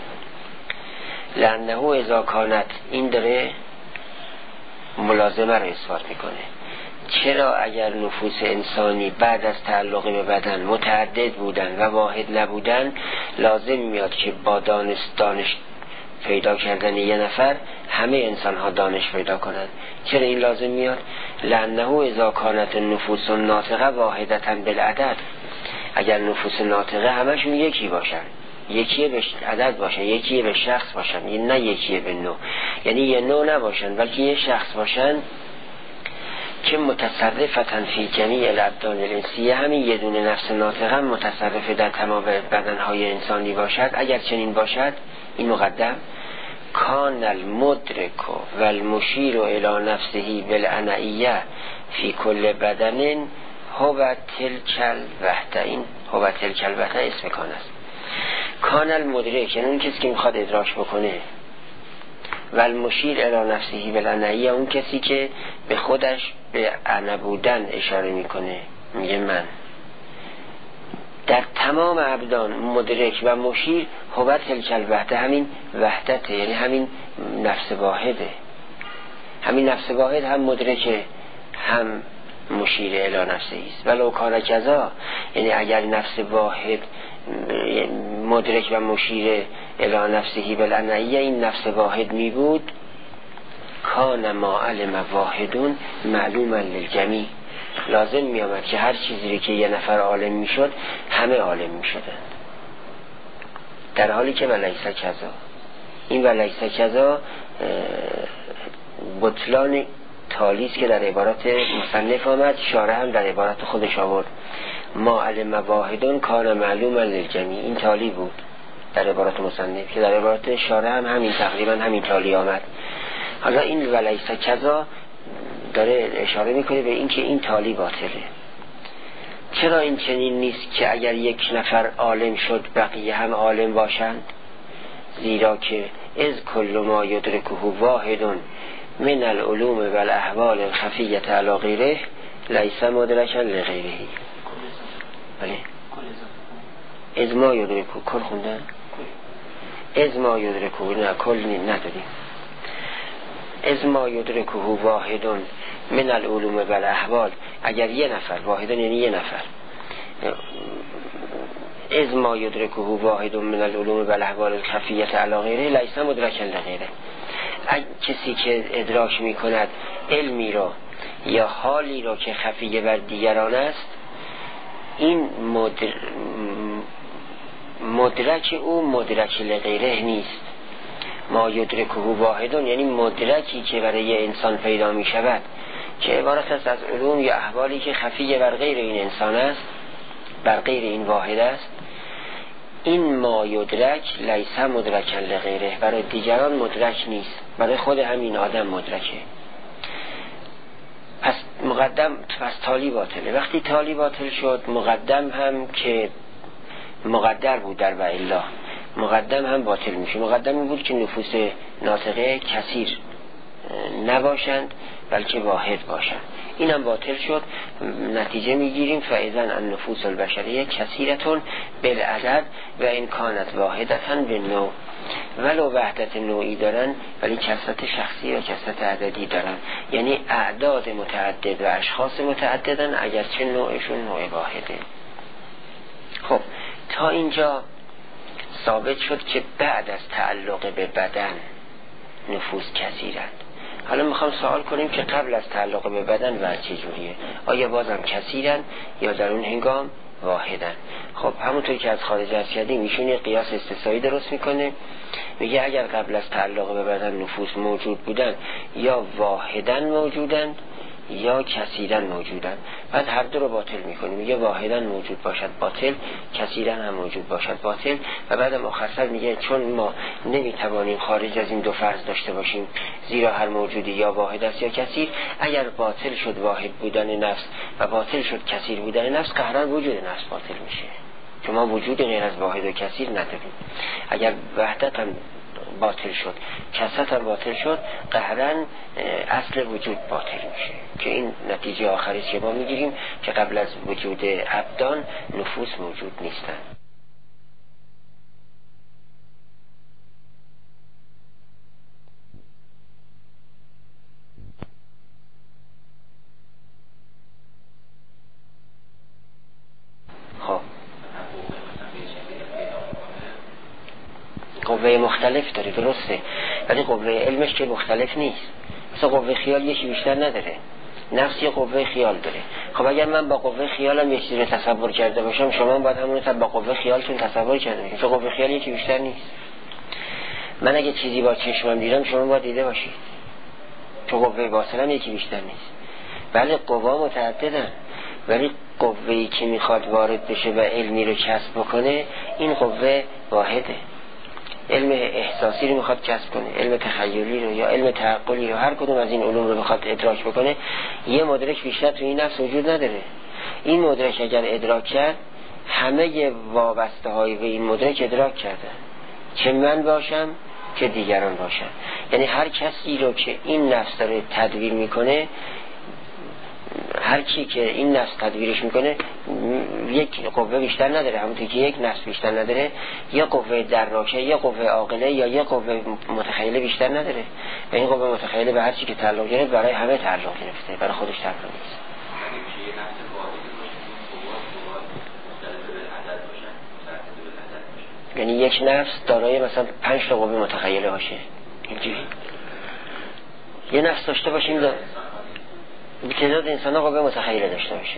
لانه اذا کانت، این داره ملازمه رو اثبات میکنه. چرا اگر نفوس انسانی بعد از تعلق به بدن متعدد بودن و واحد نبودن، لازم میاد که با دانش دانش پیدا کردن یه نفر همه انسان ها دانش پیدا کنند. چرا این لازم میاد؟ لانه اذا کانت النفوس الناطقه واحدة بالعدد، اگر نفوس ناطقه همشون یکی باشن، یکیه به عدد باشن، یکیه به شخص باشن، یعنی نه یکیه به نوع، یعنی یه نوع نباشن بلکه یه شخص باشن که متصرفتن فی جمیع الابدان الانسیه، همین یه دونه نفس ناطقه متصرف در تمام بدنهای انسانی باشد. اگر چنین باشد، این مقدم کان المدرک و المشیر الی نفسه بالعنعیه فی کل بدن هو تلک الوحده، این هو تلک الوحده اسم کان است. کان المدرک یعنی اون کسی که میخواد ادراک بکنه، و المشیر الی نفسه بالعنعیه اون کسی که به خودش به انا بودن اشاره میکنه، میگه من. در تمام ابدان مدرک و مشیر هو تلک الوحده، همین وحدته، یعنی همین نفس واحده. همین نفس واحد هم مدرکه هم مشیر الی نفسه است. ولو کان کذا، یعنی اگر نفس واحد مدرک و مشیر الی نفسه بالعنعیه این نفس واحد می بود، کان ما علم واحدون معلوما للجمیع، لازم می آمد که هر چیزی که یه نفر عالم می شد همه عالم می شدن. در حالی که ولیس کذا، این ولیس کذا بطلان تالیست که در عبارات مصنف آمد، شارح هم در عبارات خودش آورد ما علم واحدون کان معلوما للجمیع، این تالی بود در عبارات مصنف، که در عبارات شارح هم همین تقریبا همین تالی آمد. حالا این ولیس کذا داره اشاره میکنه به این که این تالی باطله. چرا این چنین نیست که اگر یک نفر عالم شد بقیه هم عالم باشند؟ زیرا که از کل ما یدرکه واحدون من العلوم و الاحوال الخفیه علی غیره لیس مدرکا لغیره. بله از ما یدرکه، کل خوندن؟ از ما یدرکه، نه کل نداریم. از ما یدرکه واحدون من العلوم و الاحوال، اگر یه نفر، واحدون یعنی یه نفر، از ما یدرکه واحدون من العلوم و الاحوال الخفیه علی غیره لیس مدرکا لغیره، کسی که ادراک می کند علمی را یا حالی را که خفیه بر دیگران است، این مدر... مدرک او مدرک لغیره نیست. ما یدرکه واحدون یعنی مدرکی که برای انسان پیدا می شود که عبارت است از علوم یا احوالی که خفیه بر غیر این انسان است، بر غیر این واحد است. این ما یدرک لیس مدرکا لغیره، برای دیگران مدرک نیست، برای خود همین آدم مدرکه. پس مقدم پس تالی باطله. وقتی تالی باطل شد مقدم هم که مقدر بود در و الا مقدم هم باطل میشه. مقدم این بود که نفوس ناطقه کثیر نباشند بلکه واحد باشند، اینم باطل شد. نتیجه میگیریم فاذن النفوس البشریه کثیرتون بالعدد و این کانت واحدتن به نوع، ولو وحدت نوعی دارن ولی کثرت شخصی و کثرت عددی دارن، یعنی اعداد متعدد و اشخاص متعددن اگرچه نوعشون نوع واحده. خب تا اینجا ثابت شد که بعد از تعلق به بدن نفوس کثیرند. حالا میخوام سوال کنیم که قبل از تعلق به بدن و چجوریه؟ آیا بازم کثیرن یا در اون هنگام واحدن؟ خب همونطور که از خارج از کردیم ایشون یه قیاس استثنایی درست میکنه، میگه اگر قبل از تعلق به بدن نفوس موجود بودن یا واحدن موجودن یا کثیرن موجودن، بعد هر دو رو باطل میکنیم. میگه واحدن موجود باشد باطل، کثیرن هم موجود باشد باطل. و بعد مختصر میگه چون ما نمیتوانیم خارج از این دو فرض داشته باشیم زیرا هر موجودی یا واحد است یا کثیر، اگر باطل شد واحد بودن نفس و باطل شد کثیر بودن نفس قهرا وجود نفس باطل میشه، چون ما وجود غیر از واحد و کثیر نداریم. اگر وحدت هم باطل شد کثرت هم باطل شد قهرا اصل وجود باطل میشه، که این نتیجه آخری که ما میگیریم که قبل از وجود ابدان نفوس موجود نیستن. خب قوه مختلف داره درسته، ولی قوه علمش که مختلف نیست. مثلا قوه خیال یکی بیشتر نداره، نفس یه قوه خیال داره. خب اگر من با قوه خیالم یه چیزی رو تصور کرده باشم شما باید همون رو با قوه خیالتون تصور کرده باشید، چون قوه خیال یکی بیشتر نیست. من اگه چیزی با چشمم دیدم شما باید دیده باشید، چون قوه باطنم یکی بیشتر نیست. بله قوا متعددن، ولی قوه‌ای که میخواد وارد بشه و علمی رو کسب بکنه این قوه واحده. علم احساسی رو میخواد کسب کنه، علم تخیلی رو یا علم تعقلی رو، هر کدوم از این علوم رو بخواد ادراک بکنه، یه مدرک بیشتر تو این نفس وجود نداره. این مدرک اگر ادراک کرد همه وابسته های به این مدرک ادراک کرده، چه من باشم چه دیگران باشن. یعنی هر کسی رو که این نفس داره تدویر میکنه، هر کی که این نفس تدویرش میکنه یک قوه بیشتر نداره، همونطور که یک نفس بیشتر نداره، یه قوه دراکه، یه قوه عاقله یا یه قوه متخیله بیشتر نداره. و این قوه متخیله به هر چی که تعلق گرفت برای همه تعلق گرفته، برای خودش تعلق نیست. یعنی یک نفس دارای مثلا پنج تا قوه متخیله باشه، اینجوری یه نفس داشته باشیم دا... به تعداد انسان ها قوه متخیله داشته باشه،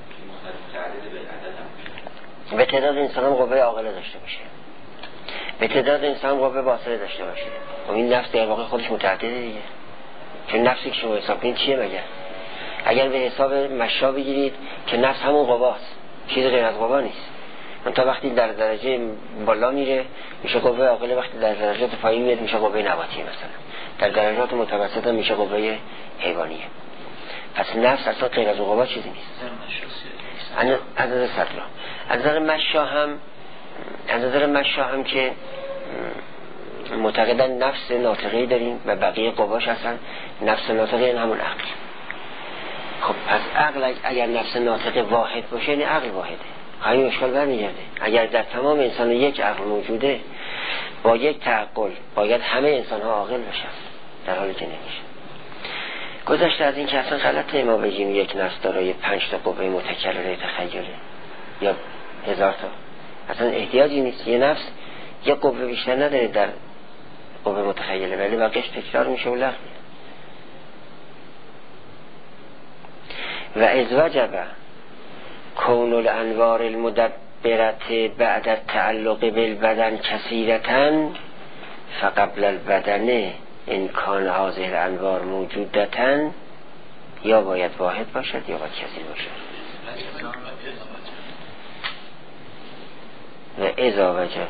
به تعداد انسان ها قوه عاقله داشته باشه، به تعداد انسان قوه باطله داشته باشه. و این نفس در واقع خودش متعدده دیگه، چون نفسی که شما حساب کنید چیه مگر؟ اگر به حساب مشا بگیرید که نفس همون قواست، چیز غیر از قوا نیست. من تا وقتی در درجه بالا میره میشه قوه عاقله، وقتی در درجات پایین میاد میشه قوه نباتی، مثلا در درجات متوسط هم میشه قوه حیوانیه. پس نفس اصلا غیر از قوا چیزی نیست. از نظر صدرا از نظر مشا هم از نظر مشا هم که معتقدن نفس ناطقه‌ای داریم و بقیه قواش هستن، نفس ناطقه این همون عقل. خب پس عقل اگر نفس ناطقه واحد باشه یعنی عقل واحده، همین اشکال برمیگرده. اگر در تمام انسان یک عقل موجوده با یک تعقل باید همه انسان ها عاقل باشن، در حالی که نمیشه. گذشته از این که اصلا غلطه ما بگیم یک نفس دارای پنج تا قوه متکرره تخیله یا هزار تا، اصلا احتیاجی نیست. یه نفس یک قوه بیشتر نداره در قوه متخیله، ولی واقعش تکرار میشه و لغو. و از وجب کون الانوار المدبرت بعد التعلق بالبدن کثیرتن فقبل البدن ان کان هذه الانوار موجودتن، یا باید واحد باشد یا باید کثیر باشد. و اذا وجب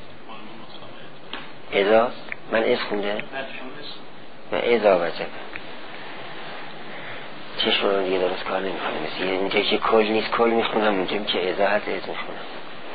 اذا من از خونده و اذا وجب چشم رو دیگه درست کار نمی کنه. مثل اینجا که کل نیست کل میخونم، اونجا که ازا هست از میخونم.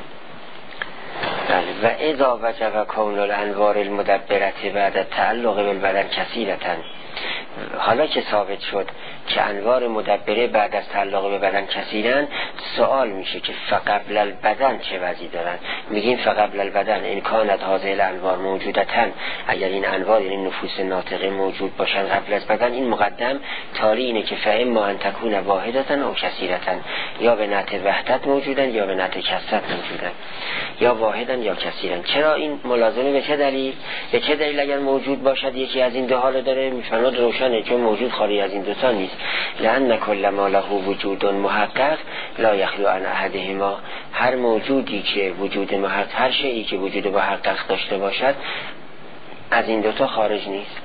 و اذا وجب کون الانوار المدبرت بعد تعلق بالبدن کثیرتن، حالا که ثابت شد که انوار مدبره بعد از تعلق به بدن کثیرن، سوال میشه که فقبل البدن چه وضعی دارن؟ میگیم فقبل البدن ان کانت هذه الانوار موجودتن، اگر این انوار یعنی نفوس ناطقه موجود باشن قبل از بدن، این مقدم تالی اینه که فاما ان تکون واحدتن او کثیرتن، یا به نحو وحدت موجودن یا به نحو کثرت موجودن، یا واحدن یا کثیرن. چرا این ملازمه؟ به چه دلیل؟ به چه دلیل اگر موجود باشد یکی از این دو حالو داره؟ میفهمد روشنه، چون موجود خالی از این دو تا نیست. لأن کل ما له وجود محقق لا یخلو عن احدهما، هر موجودی که وجود محقق، هر شیئی که وجود محقق داشته باشد از این دو تا خارج نیست.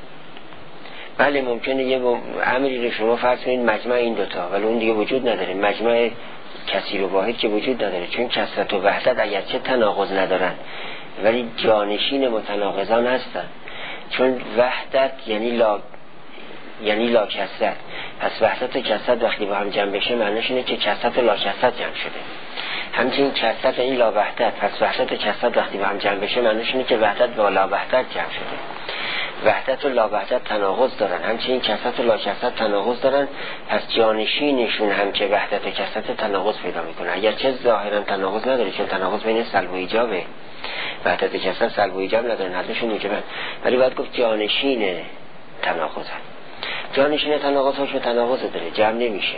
بله ممکنه یه امری رو شما فرض کنید مجمع این دو تا، ولی اون دیگه وجود نداره، مجمع کثیر و واحد که وجود نداره، چون کثرت و وحدت اگرچه تناقض ندارن ولی جانشین متناقضان هستن، چون وحدت یعنی لا یعنی لا کثرت. پس وحدت و کثرت وقتی با هم جمع بشه معنیش اینه که کثرت و لا کثرت جمع شده. همچنین کثرت یعنی لا وحدت، پس وحدت و کثرت وقتی با هم جمع بشه معنیش اینه که وحدت با لا وحدت جمع شده. وحدت و لا وحدت تناقض دارن، همچنین کثرت و لا کثرت تناقض دارن، پس جانشینشون هم که وحدت و کثرت تناقض پیدا میکنه. اگرچه ظاهرا تناقض نداره، چون تناقض بین سلب و ایجابه، وحدت و کثرت سلب و ایجاب ندارن، حدشون موجبن، ولی باید گفت جانشین تناقض هست. جانشین تناقض هاشو تناقض داره، جمع نمیشه.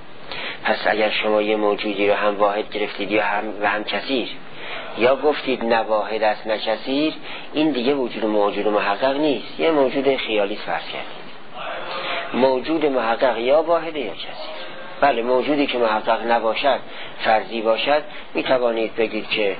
پس اگر شما یه موجودی رو هم واحد گرفتید یا هم و هم کثیر، یا گفتید نه واحد است نه کثیر، این دیگه وجود موجود محقق نیست، یه موجود خیالی فرض کردید. موجود محقق یا واحد یا کثیر. بله موجودی که محقق نباشد، فرضی باشد، می توانید بگید که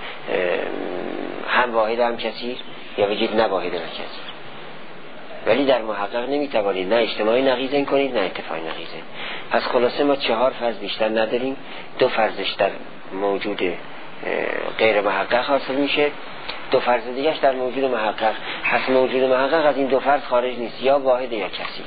هم واحد هم کثیر، یا بگید نه واحد نه کثیر. ولی در محقق نمیتوانید نه اجتماعی نقیضین کنید نه اتفاقی نقیضین. پس خلاصه ما چهار فرض بیشتر نداریم، دو فرضش در موجود غیر محقق حاصل میشه، دو فرض دیگهش در موجود محقق. پس موجود محقق از این دو فرض خارج نیست، یا واحد یا کثیر.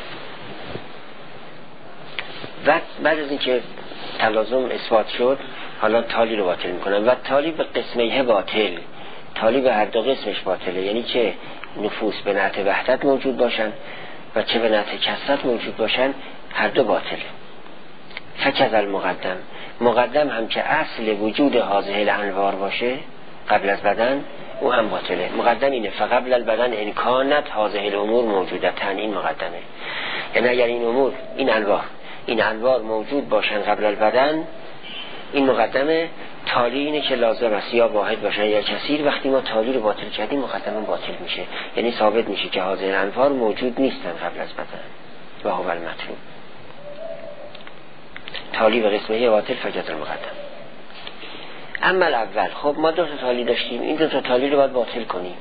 و بعد از اینکه تلازم اثبات شد، حالا تالی رو باطل میکنن. و تالی به قسمه باطل، تالی به هر دو قسمش باطله، یعنی که نفوس به نحو وحدت موجود باشن و چه به نحو کثرت موجود باشن، هر دو باطله. فکذ المقدم، مقدم هم که اصل وجود هذه الانوار باشه قبل از بدن، او هم باطله. مقدم اینه فقبل البدن ان کانت هذه الامور موجودتن، این مقدمه. یعنی اگر این امور، این انوار این انوار موجود باشن قبل البدن، این مقدمه. تالی اینه که لازم است یا واحد باشن یا کثیر. وقتی ما تالی رو باطل کردیم مقدمه باطل میشه، یعنی ثابت میشه که هذه الانوار موجود نیستن قبل از بدن و هو المطلوب. تالی به قسمه باطل فکذ المقدم. اما الاول، خب ما دو تا تالی داشتیم، این دو تا تالی رو باید باطل کنیم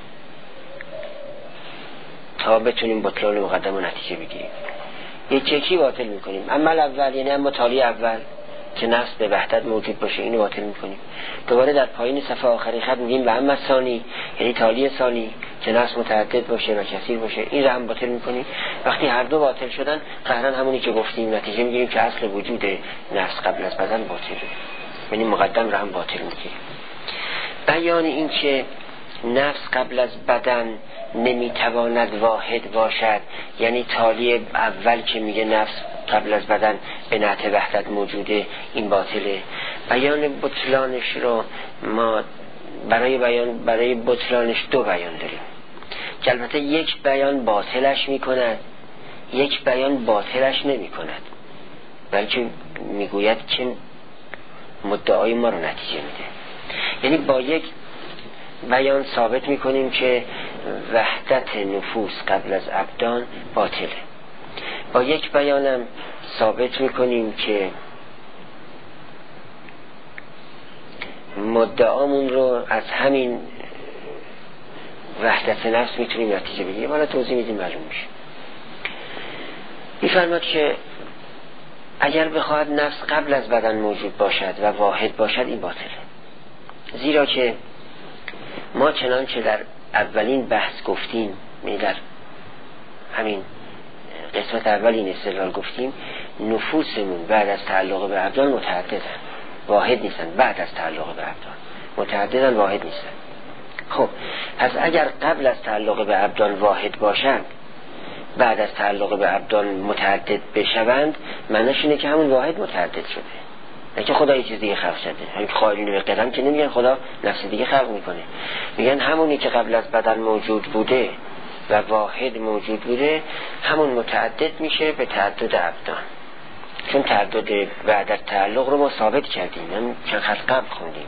تا بتونیم بطلان مقدم و نتیجه بگیریم. یک یکی باطل میکنیم. اما الاول یعنی اما تالی اول که نفس به وحدت موجود باشه، اینو باطل میکنیم. دوباره در پایین صفحه آخری خط میگیم و اما ثانی یعنی تالی ثانی که نفس متعدد باشه و کثیر باشه، این رو هم باطل میکنیم. وقتی هر دو باطل شدن، قهرن همونی که گفتیم نتیجه میگیریم که اصل وجود نفس قبل از بدن باطله، یعنی مقدم رو هم باطل میگیریم. بیان این که نفس قبل از بدن نمیتواند واحد باشد، یعنی تالی اول که میگه نفس قبل از بدن به نحو وحدت موجوده، این باطله. بیان بطلانش رو ما برای بیان برای بطلانش دو بیان داریم که البته یک بیان باطلش میکند، یک بیان باطلش نمیکند، بلکه میگوید که مدعای ما رو نتیجه میده. یعنی با یک بیان ثابت میکنیم که وحدت نفوس قبل از ابدان باطله، با یک بیانم ثابت میکنیم که مدعامون رو از همین وحدت نفس میتونیم نتیجه بگیریم. حالا توضیح میدیم معلوم میشه. میفرماد که اگر بخواهد نفس قبل از بدن موجود باشد و واحد باشد، این باطله، زیرا که ما چنانچه در اولین بحث گفتیم، می در همین قسمت اول این استدلال گفتیم، نفوسمون بعد از تعلق به ابدان متعددن، واحد نیستن. بعد از تعلق به ابدان متعددن، واحد نیستن. خب پس اگر قبل از تعلق به ابدان واحد باشند، بعد از تعلق به ابدان متعدد بشوند، معنیش اینه که همون واحد متعدد شده، نه که خدا یه چیز دیگه خلق شده. همین قائلین به قدم که نمیگن خدا نفس دیگه خلق میکنه، میگن همونی که قبل از بدن موجود بوده و واحد موجود بوده، همون متعدد میشه به تعدد ابدان. چون تعدد بعد از تعلق رو ما ثابت کردیم، هم چند خط قبل خوندیم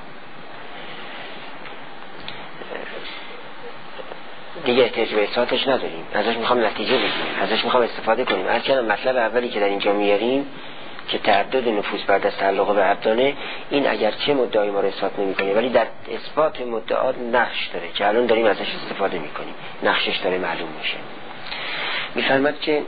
دیگه، احتیاج به اثباتش نداریم. ازش میخوام نتیجه بگیریم، ازش میخوام استفاده کنیم. اصلا مطلب اولی که در اینجا میاریم که تعدد نفوس بعد از تعلق به ابدانه، این اگرچه مدعای ما رو اثبات نمیکنه، ولی در اثبات مدعات نقش داره که الان داریم ازش استفاده میکنیم، نقشش داره معلوم میشه. میفرماد که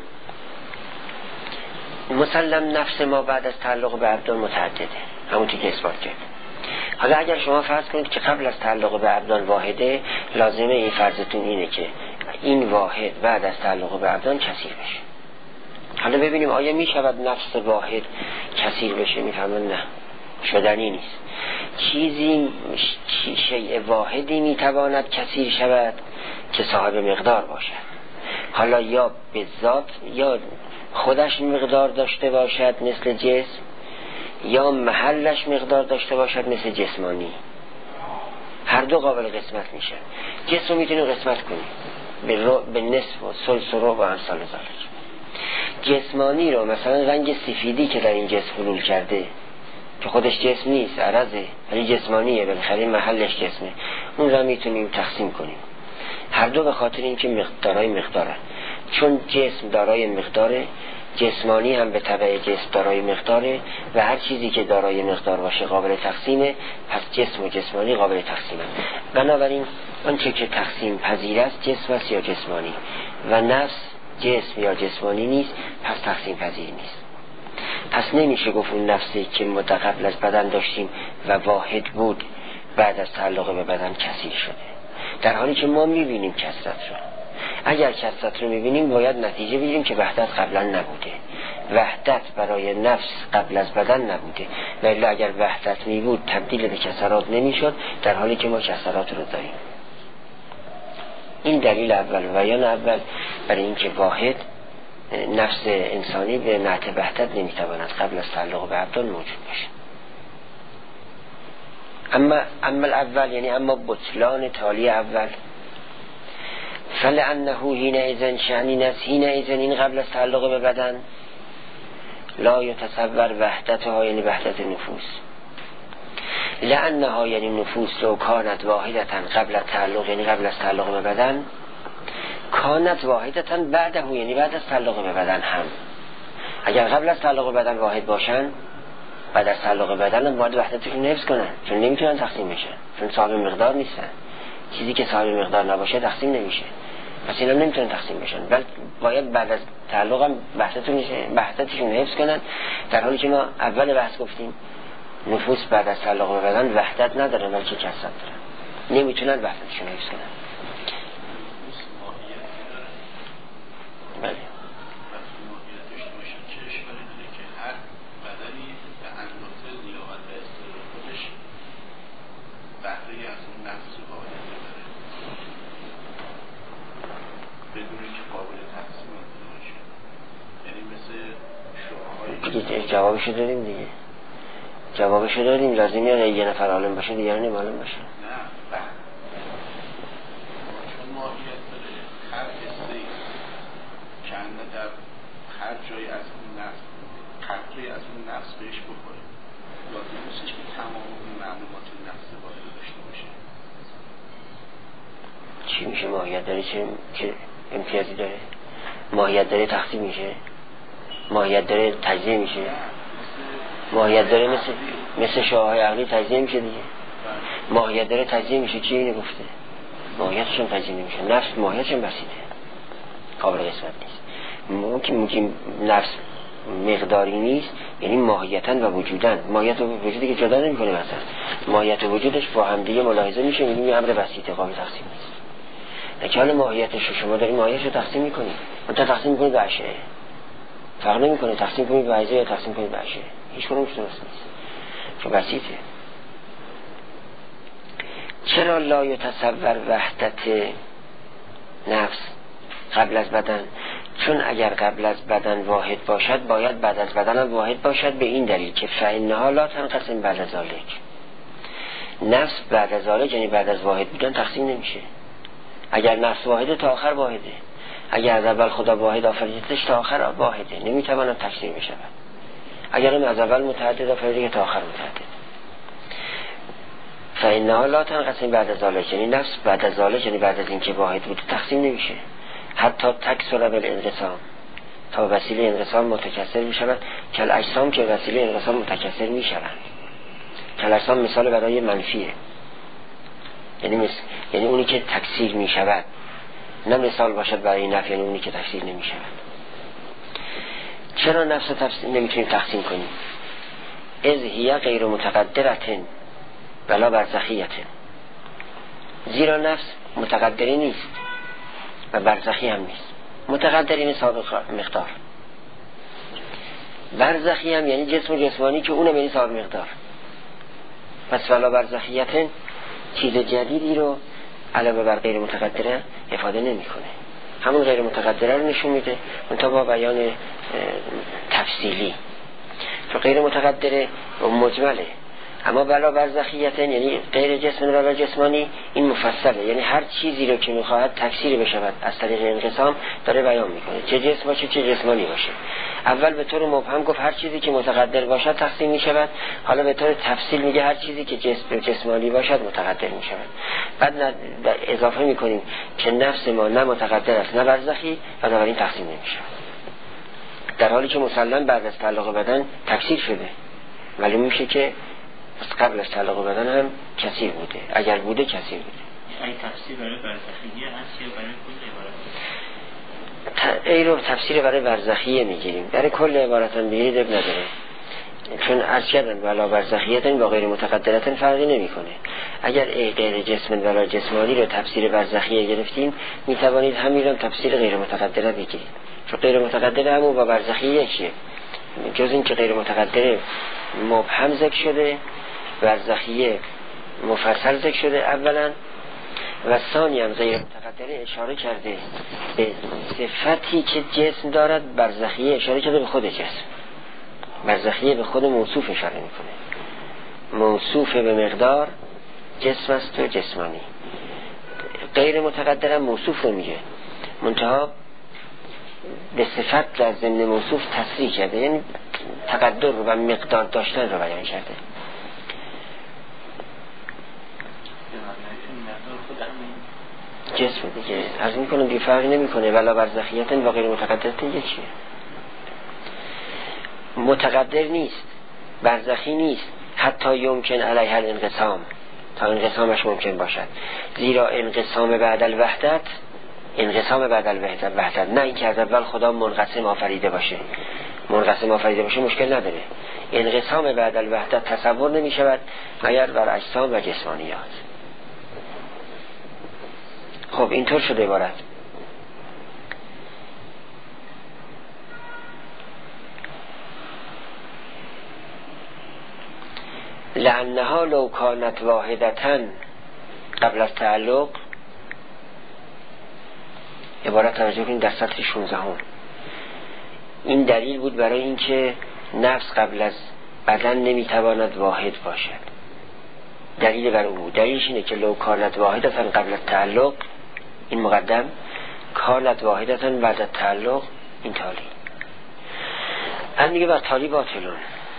مسلم نفس ما بعد از تعلق به ابدان متعدده، همونطور که اثبات کرد. حالا اگر شما فرض کنید که قبل از تعلق به ابدان واحده، لازمه این فرضتون اینه که این واحد بعد از تعلق به ابدان کثیر بشه. حالا ببینیم آیا می شود نفس واحد کثیر بشه؟ میفهمن نه، شدنی نیست. چیزی شیء واحدی می تواند کثیر شود که صاحب مقدار باشد، حالا یا به ذات یا خودش مقدار داشته باشد مثل جسم، یا محلش مقدار داشته باشد مثل جسمانی. هر دو قابل قسمت میشه. جسم رو میتونی قسمت کنی به, رو به نصف و ثلث و ربع و امثال ذالک. جسمانی رو مثلا رنگ سفیدی که در این جسم حلول کرده که خودش جسم نیست، عرضه، ولی جسمانیه، بالاخره محلش جسمه، اون رو میتونیم تقسیم کنیم. هر دو به خاطر اینکه مقدارای مقداره، چون جسم دارای مقداره، جسمانی هم به تبع جسم دارای مقداره و هر چیزی که دارای مقدار باشه قابل تقسیمه، پس جسم و جسمانی قابل تقسیمه. بنابراین آنچه که تقسیم پذیر است جسم است یا جسمانی، و نفس جسم یا جسمانی نیست، پس تقسیم پذیر نیست. پس نمیشه گفت اون نفسی که ما قبل از بدن داشتیم و واحد بود بعد از تعلق به بدن کثیر شده، در حالی که ما میبینیم کثرت رو. اگر کثرت رو میبینیم باید نتیجه بگیریم که وحدت قبلا نبوده، وحدت برای نفس قبل از بدن نبوده، ولی اگر وحدت میبود تبدیل به کثرات نمیشد، در حالی که ما کثرات رو داریم. این دلیل اول، بیان اول برای اینکه واحد نفس انسانی به نعت وحدت نمیتواند قبل از تعلق به ابدان موجود باشه. اما اما الاول یعنی اما بطلان تالی اول، فلعنه حینئذ شأنی است، حینئذ این قبل از تعلق به بدن، لا یتصور وحدتها یعنی وحدت نفوس، لعنها یعنی نفوس لو کانت واحدتا قبل تعلق یعنی قبل از تعلق به بدن، کانت واحدتا بعده یعنی بعد از تعلق به بدن هم. اگر قبل از تعلق به بدن واحد باشن، بعد از تعلق به بدن هم باید وحدتشون حفظ کنن، چون نمیتونن تقسیم بشن، چون صاحب مقدار نیستن. چیزی که صاحب مقدار نباشه تقسیم نمیشه، پس اینا نمیتونن تقسیم بشن، بلکه باید بعد از تعلق هم وحدتشون حفظ کنن، در حالی که ما اول بحث گفتیم نفوس بعد از تعلق به بدن وحدت ندارن بلکه کثرت دارن، نمیتونن وحدتشون حفظ کنن. بله. جوابشو داریم دیگه، جوابشو داریم. لازمی اگه یه نفر عالم باشه دیگرانی معلوم باشه. نه بله، چون ماهیت داره هر حسی کنده در هر جایی از اون نفس قطعی از اون نفس بهش بخوره، لازم نیستش که تمام اون معلومات نفس باید داشته باشه. چی میشه ماهیت داره؟ چه, چه امتیازی داره؟ ماهیت داره تقسیم میشه، ماهیت داره تجزیه میشه، ماهیت داره مثل مثل شاههای عقلی تجزیه میشه دیگه. ماهیت داره تجزیه میشه، چی اینو گفته؟ ماهیتشون تجزیه نمیشه، نفس ماهیتشون بسیده، قابل قسمت نیست. ممکن ممکن نفس مقداری نیست، یعنی ماهیتاً و وجوداً، ماهیت و وجودی که جدا نمیکنه، مثلا ماهیت و وجودش با هم دیگه ملاحظه میشه، میگیم یه امر بسیطه قابل تقسیم نیست. لکه حالا ماهیتش رو شما داریم ماهیتش رو تقسیم میکنید، منتها تقسیم میکنید به اشیاء، فرق نمیکنه تقسیم کنید به اجزا یا تقسیم کنید به اشیاء، هیچ کدومش درست نیست، چون بسیطه. چرا لا یتصور وحدت نفس قبل از بدن؟ چون اگر قبل از بدن واحد باشد باید بعد از بدن هم واحد باشد، به این دلیل که فإنها لا تنقسم بعد از ذلک. نفس بعد از ذلک یعنی بعد از واحد بودن تقسیم نمیشه. اگر نفس واحده تا آخر واحده، اگر از اول خدا واحد آفریدتش تا آخر واحده، نمیتواند تقسیم بشود. اگر هم از اول متعدد آفریده تا آخر متعدد. فإنها لا تنقسم بعد از ذلک یعنی نفس بعد از ذلک یعنی بعد از اینکه واحد بود تقسیم نمیشه. حتی تکسر بالانقسام، تا وسیله انقسام متکثر میشود، کل اجسام که وسیله انقسام متکثر میشوند. کل اجسام مثال برای منفیه، یعنی مثل یعنی اونی که تکثیر میشود، نه مثال باشد برای نفی یعنی اونی که تکثیر نمیشود. چرا نفس رو تفسیر نمیتونیم تقسیم کنیم؟ از هی غیر متقدرتن ولا برزخیتن، زیرا نفس متقدری نیست و برزخی هم نیست. متقدری مثل سابق مقدار، برزخی هم یعنی جسم و جسمانی که اونم یعنی سابق مقدار. پس ولا برزخیتن چیز جدیدی رو علاوه بر غیر متقدره افاده نمیکنه، همون غیر متقدره رو نشون میده منتها با بیان تفصیلی. تو غیر متقدره و مجمله، اما بلا برزخیتن یعنی غیر جسم ولا جسمانی این مفصله، یعنی هر چیزی رو که میخواهد تکثیر بشود از طریق انقسام داره بیان میکنه، چه جسم باشه چه جسمانی باشه. اول به طور مبهم گفت هر چیزی که متقدر باشد تقسیم میشود، حالا به طور تفصیل میگه هر چیزی که جسم جسمانی باشد متقدر میشود. بعد اضافه میکنیم که نفس ما نه متقدر است نه برزخی، بنابراین تقسیم نمیشود، در حالی که مسلم بعد از تعلق بدن تکثیر شده. معلوم میشه که قبل از تعلق بدن هم کثیر بوده، اگر بوده کثیر بوده. این تفسیر برای برزخیه هست یا برای کل عبارت؟ ای رو تفسیر برای برزخیه میگیریم، برای کل عبارت هم بگیرید اب نداره، چون عرض کردن ولا برزخیتن با غیر متقدرتن فرقی نمیکنه. اگر ای غیر جسم ولا جسمانی رو تفسیر برزخیه گرفتیم میتوانید همین رو تفسیر غیر متقدره بگیرید، چون غیر متقدره همون با برزخیه یکیه، جز این که غیر متقدره مبهم ذکر شده، برزخیه مفصل ذکر شده اولا، و ثانی هم غیر متقدره اشاره کرده به صفتی که جسم دارد. برزخیه اشاره کرده به خود جسم، برزخیه به خود موصوف اشاره میکنه، موصوف به مقدار جسم است و جسمانی. غیر متقدره موصوف رو میگه منتها به صفت در ضمن موصوف تصریح کرده، یعنی تقدر و مقدار داشتن رو بیان کرده. جسم دیگه از این کنم دیگه فرقی نمی کنه، ولا برزخیتن و غیر متقدرتن یکیه. متقدر نیست، برزخی نیست، حتی یمکن علیه الانقسام، تا انقسامش ممکن باشد، زیرا انقسام بعد الوحدت، انقسام بعد الوحدت نه اینکه از اول خدا منقسم آفریده باشه، منقسم آفریده باشه مشکل نداره. انقسام بعد الوحدت تصور نمی شود مگر بر اجسام و جسمانیات. خب اینطور شده عبارت. لعنها لو کانت واحدتن قبل از تعلق، عبارت توجه کنید در سطر شانزده هم. این دلیل بود برای اینکه نفس قبل از بدن نمیتواند واحد باشد. دلیل بر اون بود، دلیلش اینه که لو کانت واحدتن قبل از تعلق، این مقدم، کانت واحدتن بعد از تعلق، این تالی. هم میگه بر تالی باطلون،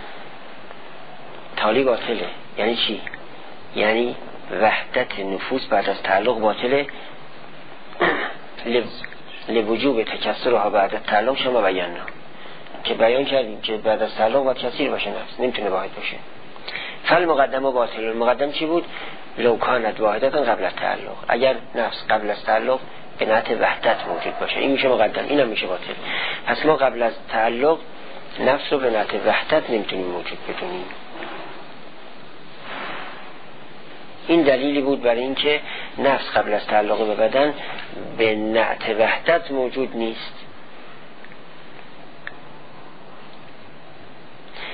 تالی باطله یعنی چی؟ یعنی وحدت نفوس بعد از تعلق باطله، لوجوب تکثرها بعد از تعلق شما بیاننا، که بیان کردیم که بعد از تعلق باید کثیر باشه نفس، نمیتونه واحد باشه. فل مقدم و باطل. مقدم چی بود؟ لو کانت واحدتن قبل از تعلق، اگر نفس قبل از تعلق به نحت وحدت موجود باشه، این میشه مقدم، اینم میشه باطل. پس ما قبل از تعلق نفس رو به نحت وحدت نمیتونیم موجود بدونیم. این دلیلی بود برای اینکه نفس قبل از تعلق به بدن به نعت وحدت موجود نیست.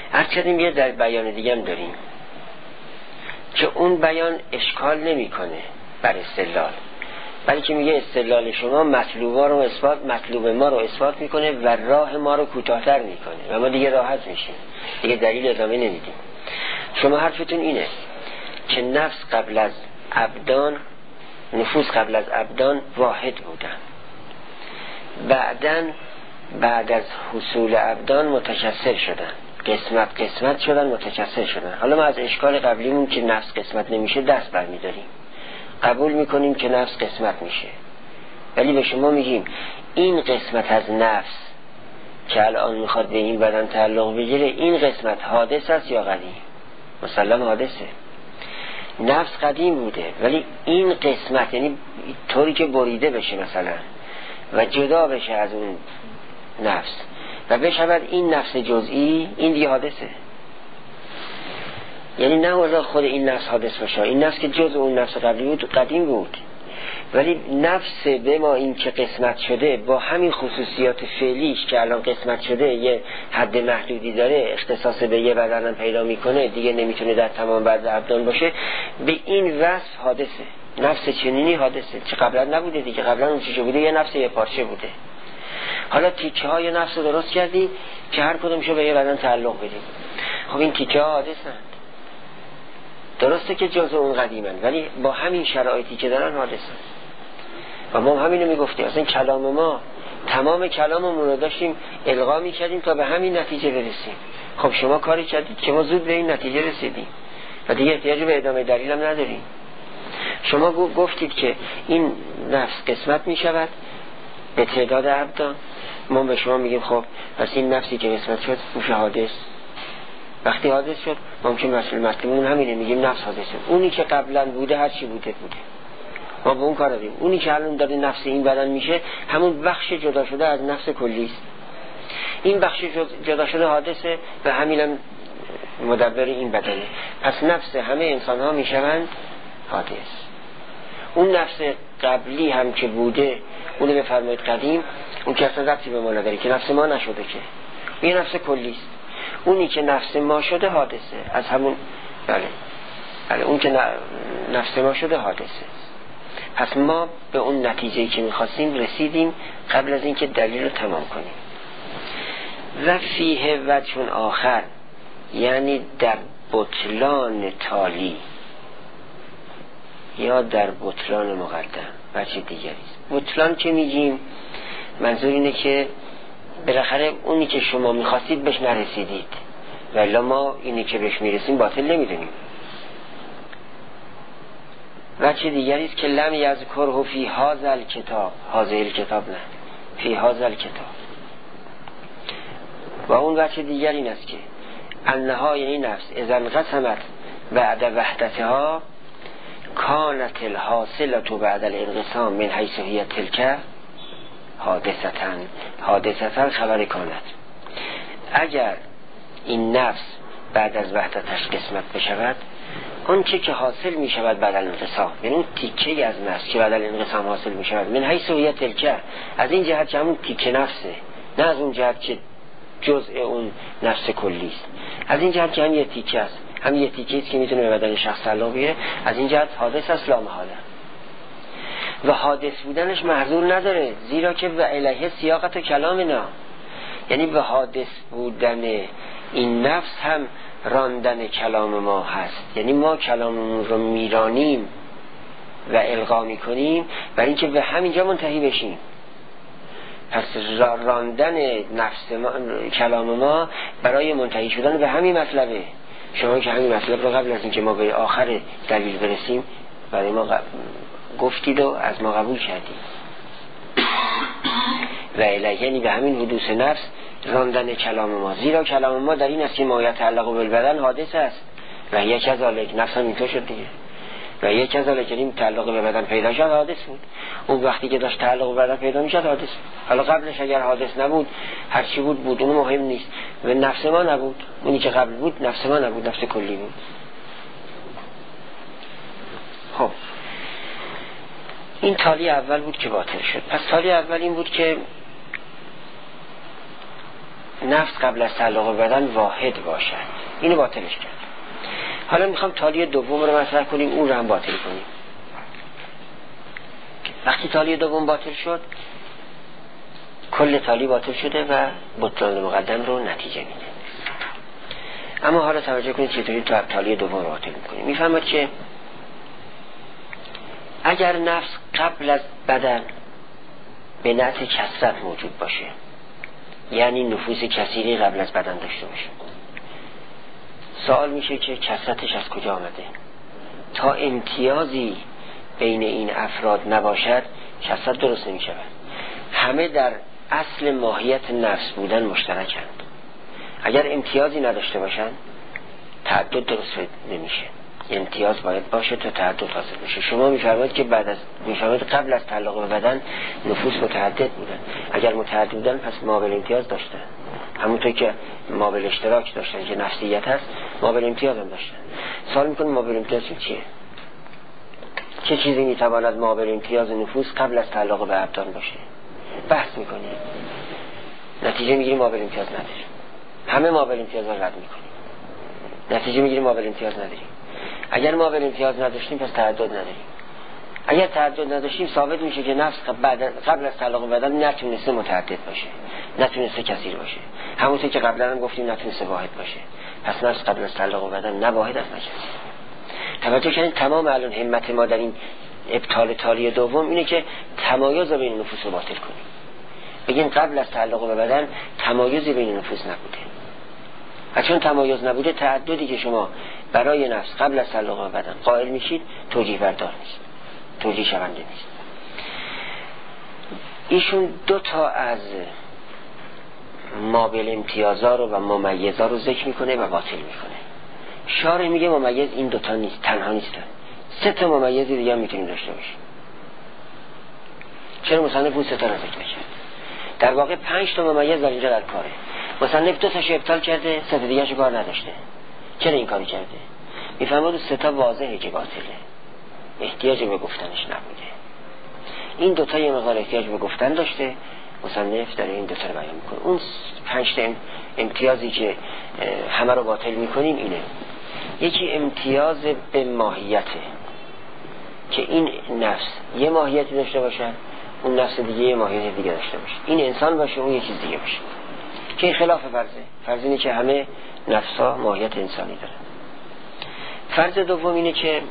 هر کردیم یه در بیان دیگه هم داریم که اون بیان اشکال نمی کنه بر استدلال، بلکه میگه استدلال شما مطلوب رو اثبات مطلوب ما رو اثبات میکنه و راه ما رو کوتاه‌تر میکنه و ما دیگه راحت میشیم، دیگه دلیل ادامه نمیدیم. شما حرفتون اینه که نفس قبل از ابدان، نفوس قبل از ابدان واحد بودن، بعدن بعد از حصول ابدان متکثر شدن، قسمت قسمت شدن، متکثر شدن. حالا ما از اشکال قبلیمون که نفس قسمت نمیشه دست برمیداریم، قبول میکنیم که نفس قسمت میشه، ولی به شما میگیم این قسمت از نفس که الان میخواد به این بدن تعلق بگیره، این قسمت حادث است یا قدیم؟ مسلم حادثه. نفس قدیم بوده ولی این قسمت، یعنی طوری که بریده بشه مثلا و جدا بشه از اون نفس و بشود این نفس جزئی، این دیگه حادثه. یعنی نه خود این نفس حادث باشه، این نفس که جز اون نفس قبلی بود قدیم بود، ولی نفس به ما این که قسمت شده با همین خصوصیات فعلیش که الان قسمت شده یه حد محدودی داره، اختصاص به یه بدن پیدا میکنه، دیگه نمیتونه در تمام بعد ابدان باشه، به این وصف حادثه. نفس چنینی حادثه، چه قبلا نبوده دیگه، قبلا اون چیزی بوده یه نفس یه پارچه بوده. حالا تیکه های نفس رو درست کردی که هر کدومشو به یه بدن تعلق بدیم. خب این تیکه ها حادثن، درسته که جزء اون قدیمن ولی با همین شرایطی که دارن حادثن. و ما همینو میگفتیم، اصلا کلام ما تمام کلاممون رو داشتیم القا میکردیم تا به همین نتیجه برسیم. خب شما کاری کردید که ما زود به این نتیجه رسیدیم و دیگه احتیاج به ادامه دلیل هم نداریم. شما گفتید که این نفس قسمت میشود به تعداد ابدان، ما به شما میگیم خب پس این نفسی که قسمت شد میشه حادث. وقتی حادث شد ممکن مسئله مطلبمون همینه، میگیم نفس حادثه. اونی که قبلا بوده هر چی بوده بوده، ما به اون کار داریم. اونی که الان داره نفس این بدن میشه همون بخش جدا شده از نفس کلی است. این بخش جدا شده حادثه و همینم مدبر این بدنه. پس نفس همه انسان ها میشوند حادث. اون نفس قبلی هم که بوده اونو بفرمایید قدیم، اون که اصلا ربطی به ما نداره که نفس ما نشده، که این نفس کلی است. اونی که نفس ما شده حادثه از همون، بله بله اون که نفس ما شده حادثه. پس ما به اون نتیجه‌ای که می‌خواستیم رسیدیم قبل از اینکه دلیل رو تمام کنیم. و فیه وجه آخر، یعنی در بطلان تالی یا در بطلان مقدم وجه دیگری است. بطلان که میگیم منظور اینه که بالاخره اونی که شما می‌خواستید بهش نرسیدید، ولی ما اینی که بهش میرسیم باطل نمیدونیم. وجه دیگری است که لم یذکره فی هذا الکتاب، هذا الکتاب نه فی هذا الکتاب. و اون وجه دیگری این است که انها یعنی نفس اذا انقسمت بعد وحدتها کانت الحاصلة بعد الانقسام من حیث هی تلک حادثتاً حادثتاً خبر کانت. اگر این نفس بعد از وحدتش قسمت بشود، اون چه که حاصل می شود بعد الانقسام، یعنی اون تیکه از نفس که بعد الانقسام حاصل می شود من حیث هی تلک، از این جهت که همون تیکه نفسه، نه از اون جهت که جزء اون نفس کلی است. از این جهت که هم یه تیکه است، هم یه تیکه است که میتونه به بدن شخص تعلق بگیره، از این جهت حادث است لا محاله. و حادث بودنش محظور نداره، زیرا که و الیه سیاقت کلامنا، یعنی به حادث بودن این نفس هم راندن کلام ما هست. یعنی ما کلاممون رو میرانیم و القا میکنیم برای اینکه به همینجا منتهی بشیم. پس راندن نفس ما، کلام ما برای منتهی شدن به همین مطلبه. شما که همین مطلب رو قبل از اینکه ما به آخر دلیل برسیم برای ما گفتید و از ما قبول کردید. و الیه یعنی به همین حدوث نفس راندن کلام ما، زیرا کلام ما در این است که ما یتعلق بالبدن حادث است و یک از آلک نفس هم اینطور شد دیگه. و یک از آلک این تعلق به بدن پیدا شد حادث بود. اون وقتی که داشت تعلق به بدن پیدا میشد حادث بود. حالا قبلش اگر حادث نبود هر چی بود بود، اون مهم نیست. و نفس ما نبود، اونی که قبل بود نفس ما نبود، نفس کلی بود. خب این تالی اول بود که باطل شد. پس تالی اول این بود که نفس قبل از تعلق به بدن واحد باشد، اینو باطلش کرد. حالا میخوام تالی دوم رو مطرح کنیم، اون رو هم باطل کنیم. وقتی تالی دوم باطل شد، کل تالی باطل شده و بطلان مقدم رو نتیجه میده. اما حالا توجه کنید چطوری تو تالی دوم رو باطل میکنیم. میفهمد که اگر نفس قبل از بدن به نعت کثرت موجود باشه، یعنی نفوس کثیری قبل از بدن داشته باشه، سوال میشه که کثرتش از کجا آمده؟ تا امتیازی بین این افراد نباشد کثرت درست نمیشه. همه در اصل ماهیت نفس بودن مشترکند. اگر امتیازی نداشته باشند تعدد درست نمیشه. امتیاز باید باشه تا تعدد حاصل بشه. شما میفرمایید که بعد از میفرمایید قبل از تعلق به بدن نفوس متعدد بودن. اگر متعدد بودن پس مابل امتیاز داشتن، همونطور که مابل اشتراک داشتن که نفسیت هست، مابل امتیاز هم داشتن. سوال میکنم مابل امتیاز چیه؟ چه چیزی میتواند مابل امتیاز نفوس قبل از تعلق به ابدان باشه؟ بحث میکنیم، نتیجه میگیریم مابل امتیاز نداریم. همه مابل امتیاز رو رد میکنیم، نتیجه میگیریم مابل امتیاز نداریم. اگر مابل امتیاز نداشتیم پس تعدد نداریم. اگر تعدد نداشتیم ثابت میشه که نفس قبل از تعلق به بدن نتونسته متعدد باشه، نتونسته کثیر باشه. همونطور که قبلا هم گفتیم نتونسته واحد باشه. پس نفس قبل از تعلق به بدن نه واحد است نه کثیر. توجه کنید تمام الان همت ما در این ابطال تالی دوم اینه که تمایز بین نفوس رو باطل کنیم. بگیم قبل از تعلق به بدن تمایزی بین نفوس نبوده. و چون تمایز نبوده، تعددی که شما برای نفس قبل از تعلق به بدن قائل میشید توجیه بردار نیست، توجیه شونده نیست. ایشون دو تا از مابل امتیازا رو و ممیزا رو ذکر میکنه و باطل میکنه. شارح میگه ممیز این دوتا نیست، تنها نیستن، سه تا ممیزی دیگه هم میتونیم داشته باشیم. چرا مصنف اون سه تا رو ذکر نکرد؟ در واقع پنج تا ممیز در اینجا در کاره. مصنف دو تاشو ابطال کرده، سه تا دیگه شو کار نداشته. چرا این کاری کرده؟ میفهمه سه تا واضحه که باطله، احتیاج به گفتنش نبوده. این دوتا یه مقدار احتیاج به گفتن داشته، مصنف داره این دوتا رو بیان میکنه. اون پنج تا امتیازی که همه رو باطل میکنیم اینه. یکی امتیاز به ماهیته که این نفس یه ماهیتی داشته باشه، اون نفس دیگه یه ماهیت دیگه داشته باشه. این انسان باشه، اون یه چیز دیگه باشه، که این خلاف فرضه. فرض اینه که همه نفس‌ها ماهیت انسانی دارن. فرض دوم اینه که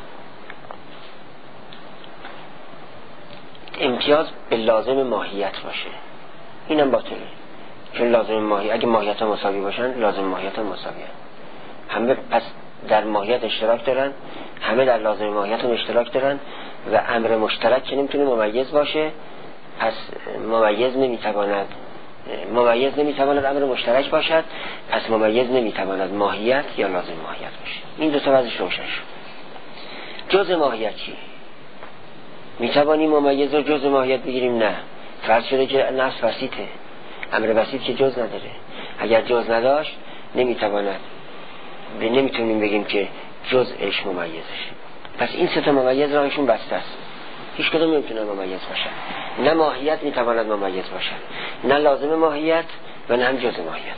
امتیاز به لازم ماهیت باشه. اینم باطله، چون لازم ماهیت، اگه ماهیت ها مساوی باشن لازم ماهیت ها مساوی هست. همه پس در ماهیت اشتراک دارن، همه در لازم ماهیت هم اشتراک دارن و امر مشترک که نمیتونه ممیز باشه، پس ممیز نمیتواند ممیز نمیتواند امر مشترک باشد، پس ممیز نمیتواند ماهیت یا لازم ماهیت باشه. این دو تا وضعش روشن شد. جز ماهیت چی؟ میتوانیم ممیز رو جز ماهیت بگیریم؟ نه. فرض شده که نفس وسیطه، امر وسیط که جز نداره. اگر جز نداشت نمیتواند، نمیتونیم بگیم که جزءش ممیزشه. پس این سه تا ممیز راهشون بسته است، هیچ کدوم نمیتونه ممیز باشه. نه ماهیت میتواند ممیز باشه، نه لازم ماهیت و نه هم جزء ماهیت.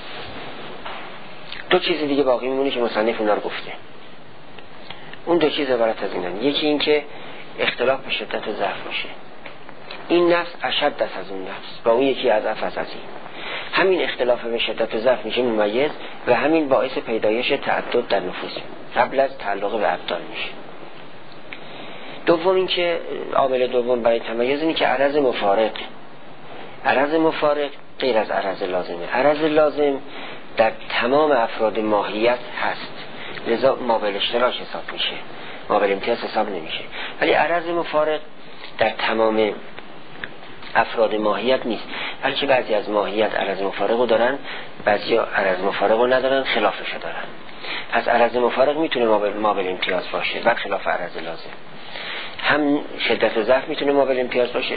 دو چیز دیگه باقی میمونه که مصنف اونا رو گفته. اون دو چیز عبارت از اینن. یکی این که اختلاف به شدت و ضعف باشه. این نفس اشد است از اون نفس و اون یکی از افضل از این. همین اختلاف به شدت و ضعف میشه ممیز و همین باعث پیدایش تعدد در نفوس قبل از تعلق به ابدان میشه. دوم این که عامل دوم برای تمایز اینه که عرض مفارق عرض مفارق غیر از عرض لازمه. عرض لازم در تمام افراد ماهیت هست، لذا مابل اشتراک حساب میشه، مابل امتیاز حساب نمیشه. ولی عرض مفارق در تمام افراد ماهیت نیست، بلکه بعضی از ماهیت عرض مفارق رو دارن، بعضی عرض مفارق رو ندارن، خلافش رو دارن. پس عرض مفارق میتونه مابل, مابل امتیاز باشه، بعد خلاف عرض لازم. هم شدت ضعف میتونه مابل امتیاز باشه،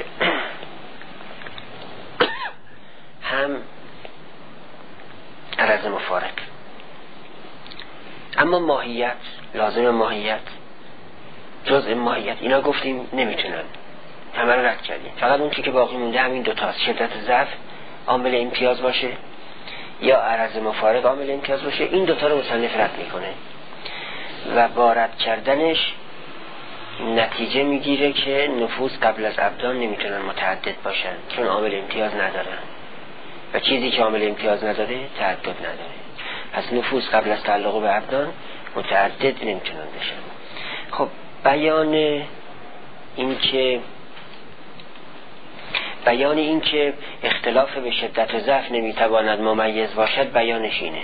هم عرض مفارق. اما ماهیت، لازم ماهیت، جزء ماهیت، اینا گفتیم نمیتونن، همه رو رد کردیم. فقط اون چیزی که باقی مونده همین دو تاست. شدت ضعف عامل امتیاز باشه یا عرض مفارق عامل امتیاز باشه، این دوتا رو مصنف رد میکنه و با رد کردنش نتیجه میگیره که نفوس قبل از ابدان نمیتونن متعدد باشن چون عامل امتیاز ندارن و چیزی که عامل امتیاز نداره تعدد نداره. پس نفوس قبل از تعلق به ابدان متعدد نمیتونن بشن. خب بیان این که بیان این که اختلاف به شدت و ضعف نمیتواند ممیز باشد بیانش اینه.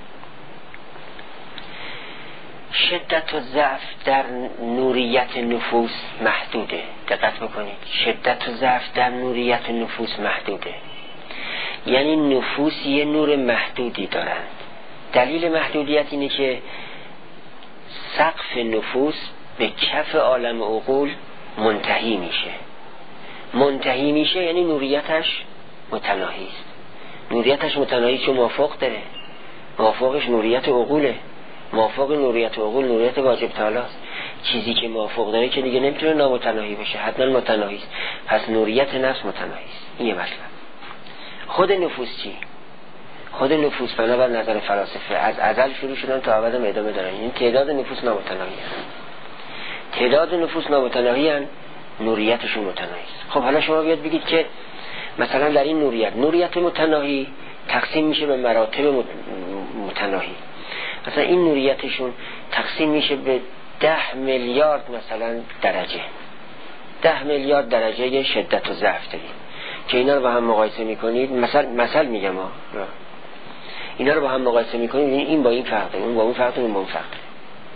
شدت و ضعف در نوریت نفوس محدوده. دقت بکنید، شدت و ضعف در نوریت نفوس محدوده، یعنی نفوس یه نور محدودی دارند. دلیل محدودیت اینه که سقف نفوس به کف عالم عقول منتهی میشه. منتهی میشه یعنی نوریتش متناهی است. نوریتش متناهی چون موافق داره، موافقش نوریت عقوله، موافق نوریت عقول نوریت واجب تعالی است. چیزی که موافق داره که دیگه نمیتونه نامتناهی بشه، حتما متناهی است. پس نوریت نفس متناهی است. این یه مطلب. خود نفوس چی؟ خود نفوس بنابر نظر فلاسفه از ازل شروع شدن تا ابد ادامه دارن. این تعداد نفوس نامتناهی است. تعداد نفوس نامتناهی ان، نوریتشون متناهی است. خب حالا شما بیاد بگید که مثلا در این نوریت نوریت متناهی تقسیم میشه به مراتب متناهی. مثلا این نوریتشون تقسیم میشه به ده میلیارد مثلا درجه. ده میلیارد درجه شدت و ضعف داریم که اینا رو با هم مقایسه میکنید. مثلا مثل میگم ها، اینا رو با هم مقایسه میکنید این با این فرق داره، اون با اون فرق داره، اون با اون فرق داره.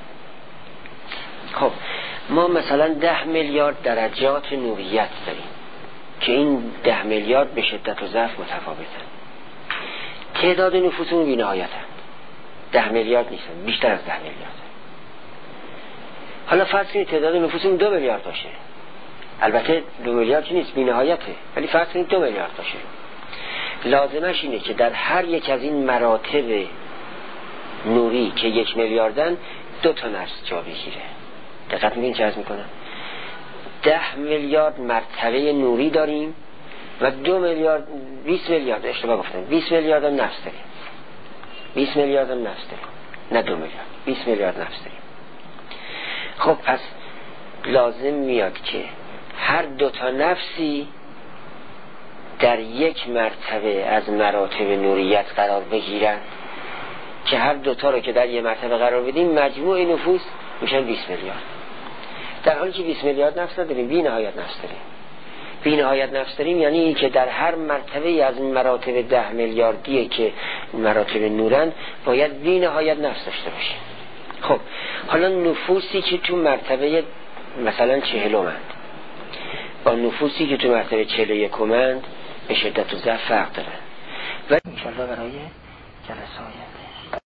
خب ما مثلا ده میلیارد درجات نوریت داریم که این ده میلیارد به شدت و ضعف متفاوتن. تعداد نفوسمون بی‌نهایتن، ده میلیارد نیستن، بیشتر از ده میلیارد. حالا فرض کنید تعداد نفوسمون دو میلیارد باشه. البته دو میلیارد چی نیست، بی‌نهایته، ولی فرض کنید دو میلیارد باشه. لازمش اینه که در هر یک از این مراتب نوری که یک میلیاردن دو تا نفس جا بگیره. دقت می‌کنید چه عرض میکنم؟ ده میلیارد مرتبه نوری داریم و دو میلیارد بیست میلیارد اشتباه گفتم بیست میلیارد هم نفس داریم. بیست میلیارد هم نفس داریم، نه دو میلیارد، بیست میلیارد نفس داریم. خب پس لازم میاد که هر دو تا نفسی در یک مرتبه از مراتب نوریت قرار بگیرن که هر دوتا رو که در یک مرتبه قرار بدیم مجموع نفوس میشن بیست میلیارد. در حالی که بیست میلیارد نفس نداریم، بی نهایت نفس داریم. بی نهایت نفس داریم یعنی این که در هر مرتبه از مراتب ده میلیاردیه که مراتب نورن باید بی نهایت نفس داشته باشیم. خب حالا نفوسی که تو مرتبه مثلا چهلمند با نفوسی که تو مرتبه چهل و یکمند به شدت و ضعف فرق دارن و انشاءالله برای جلسه آینده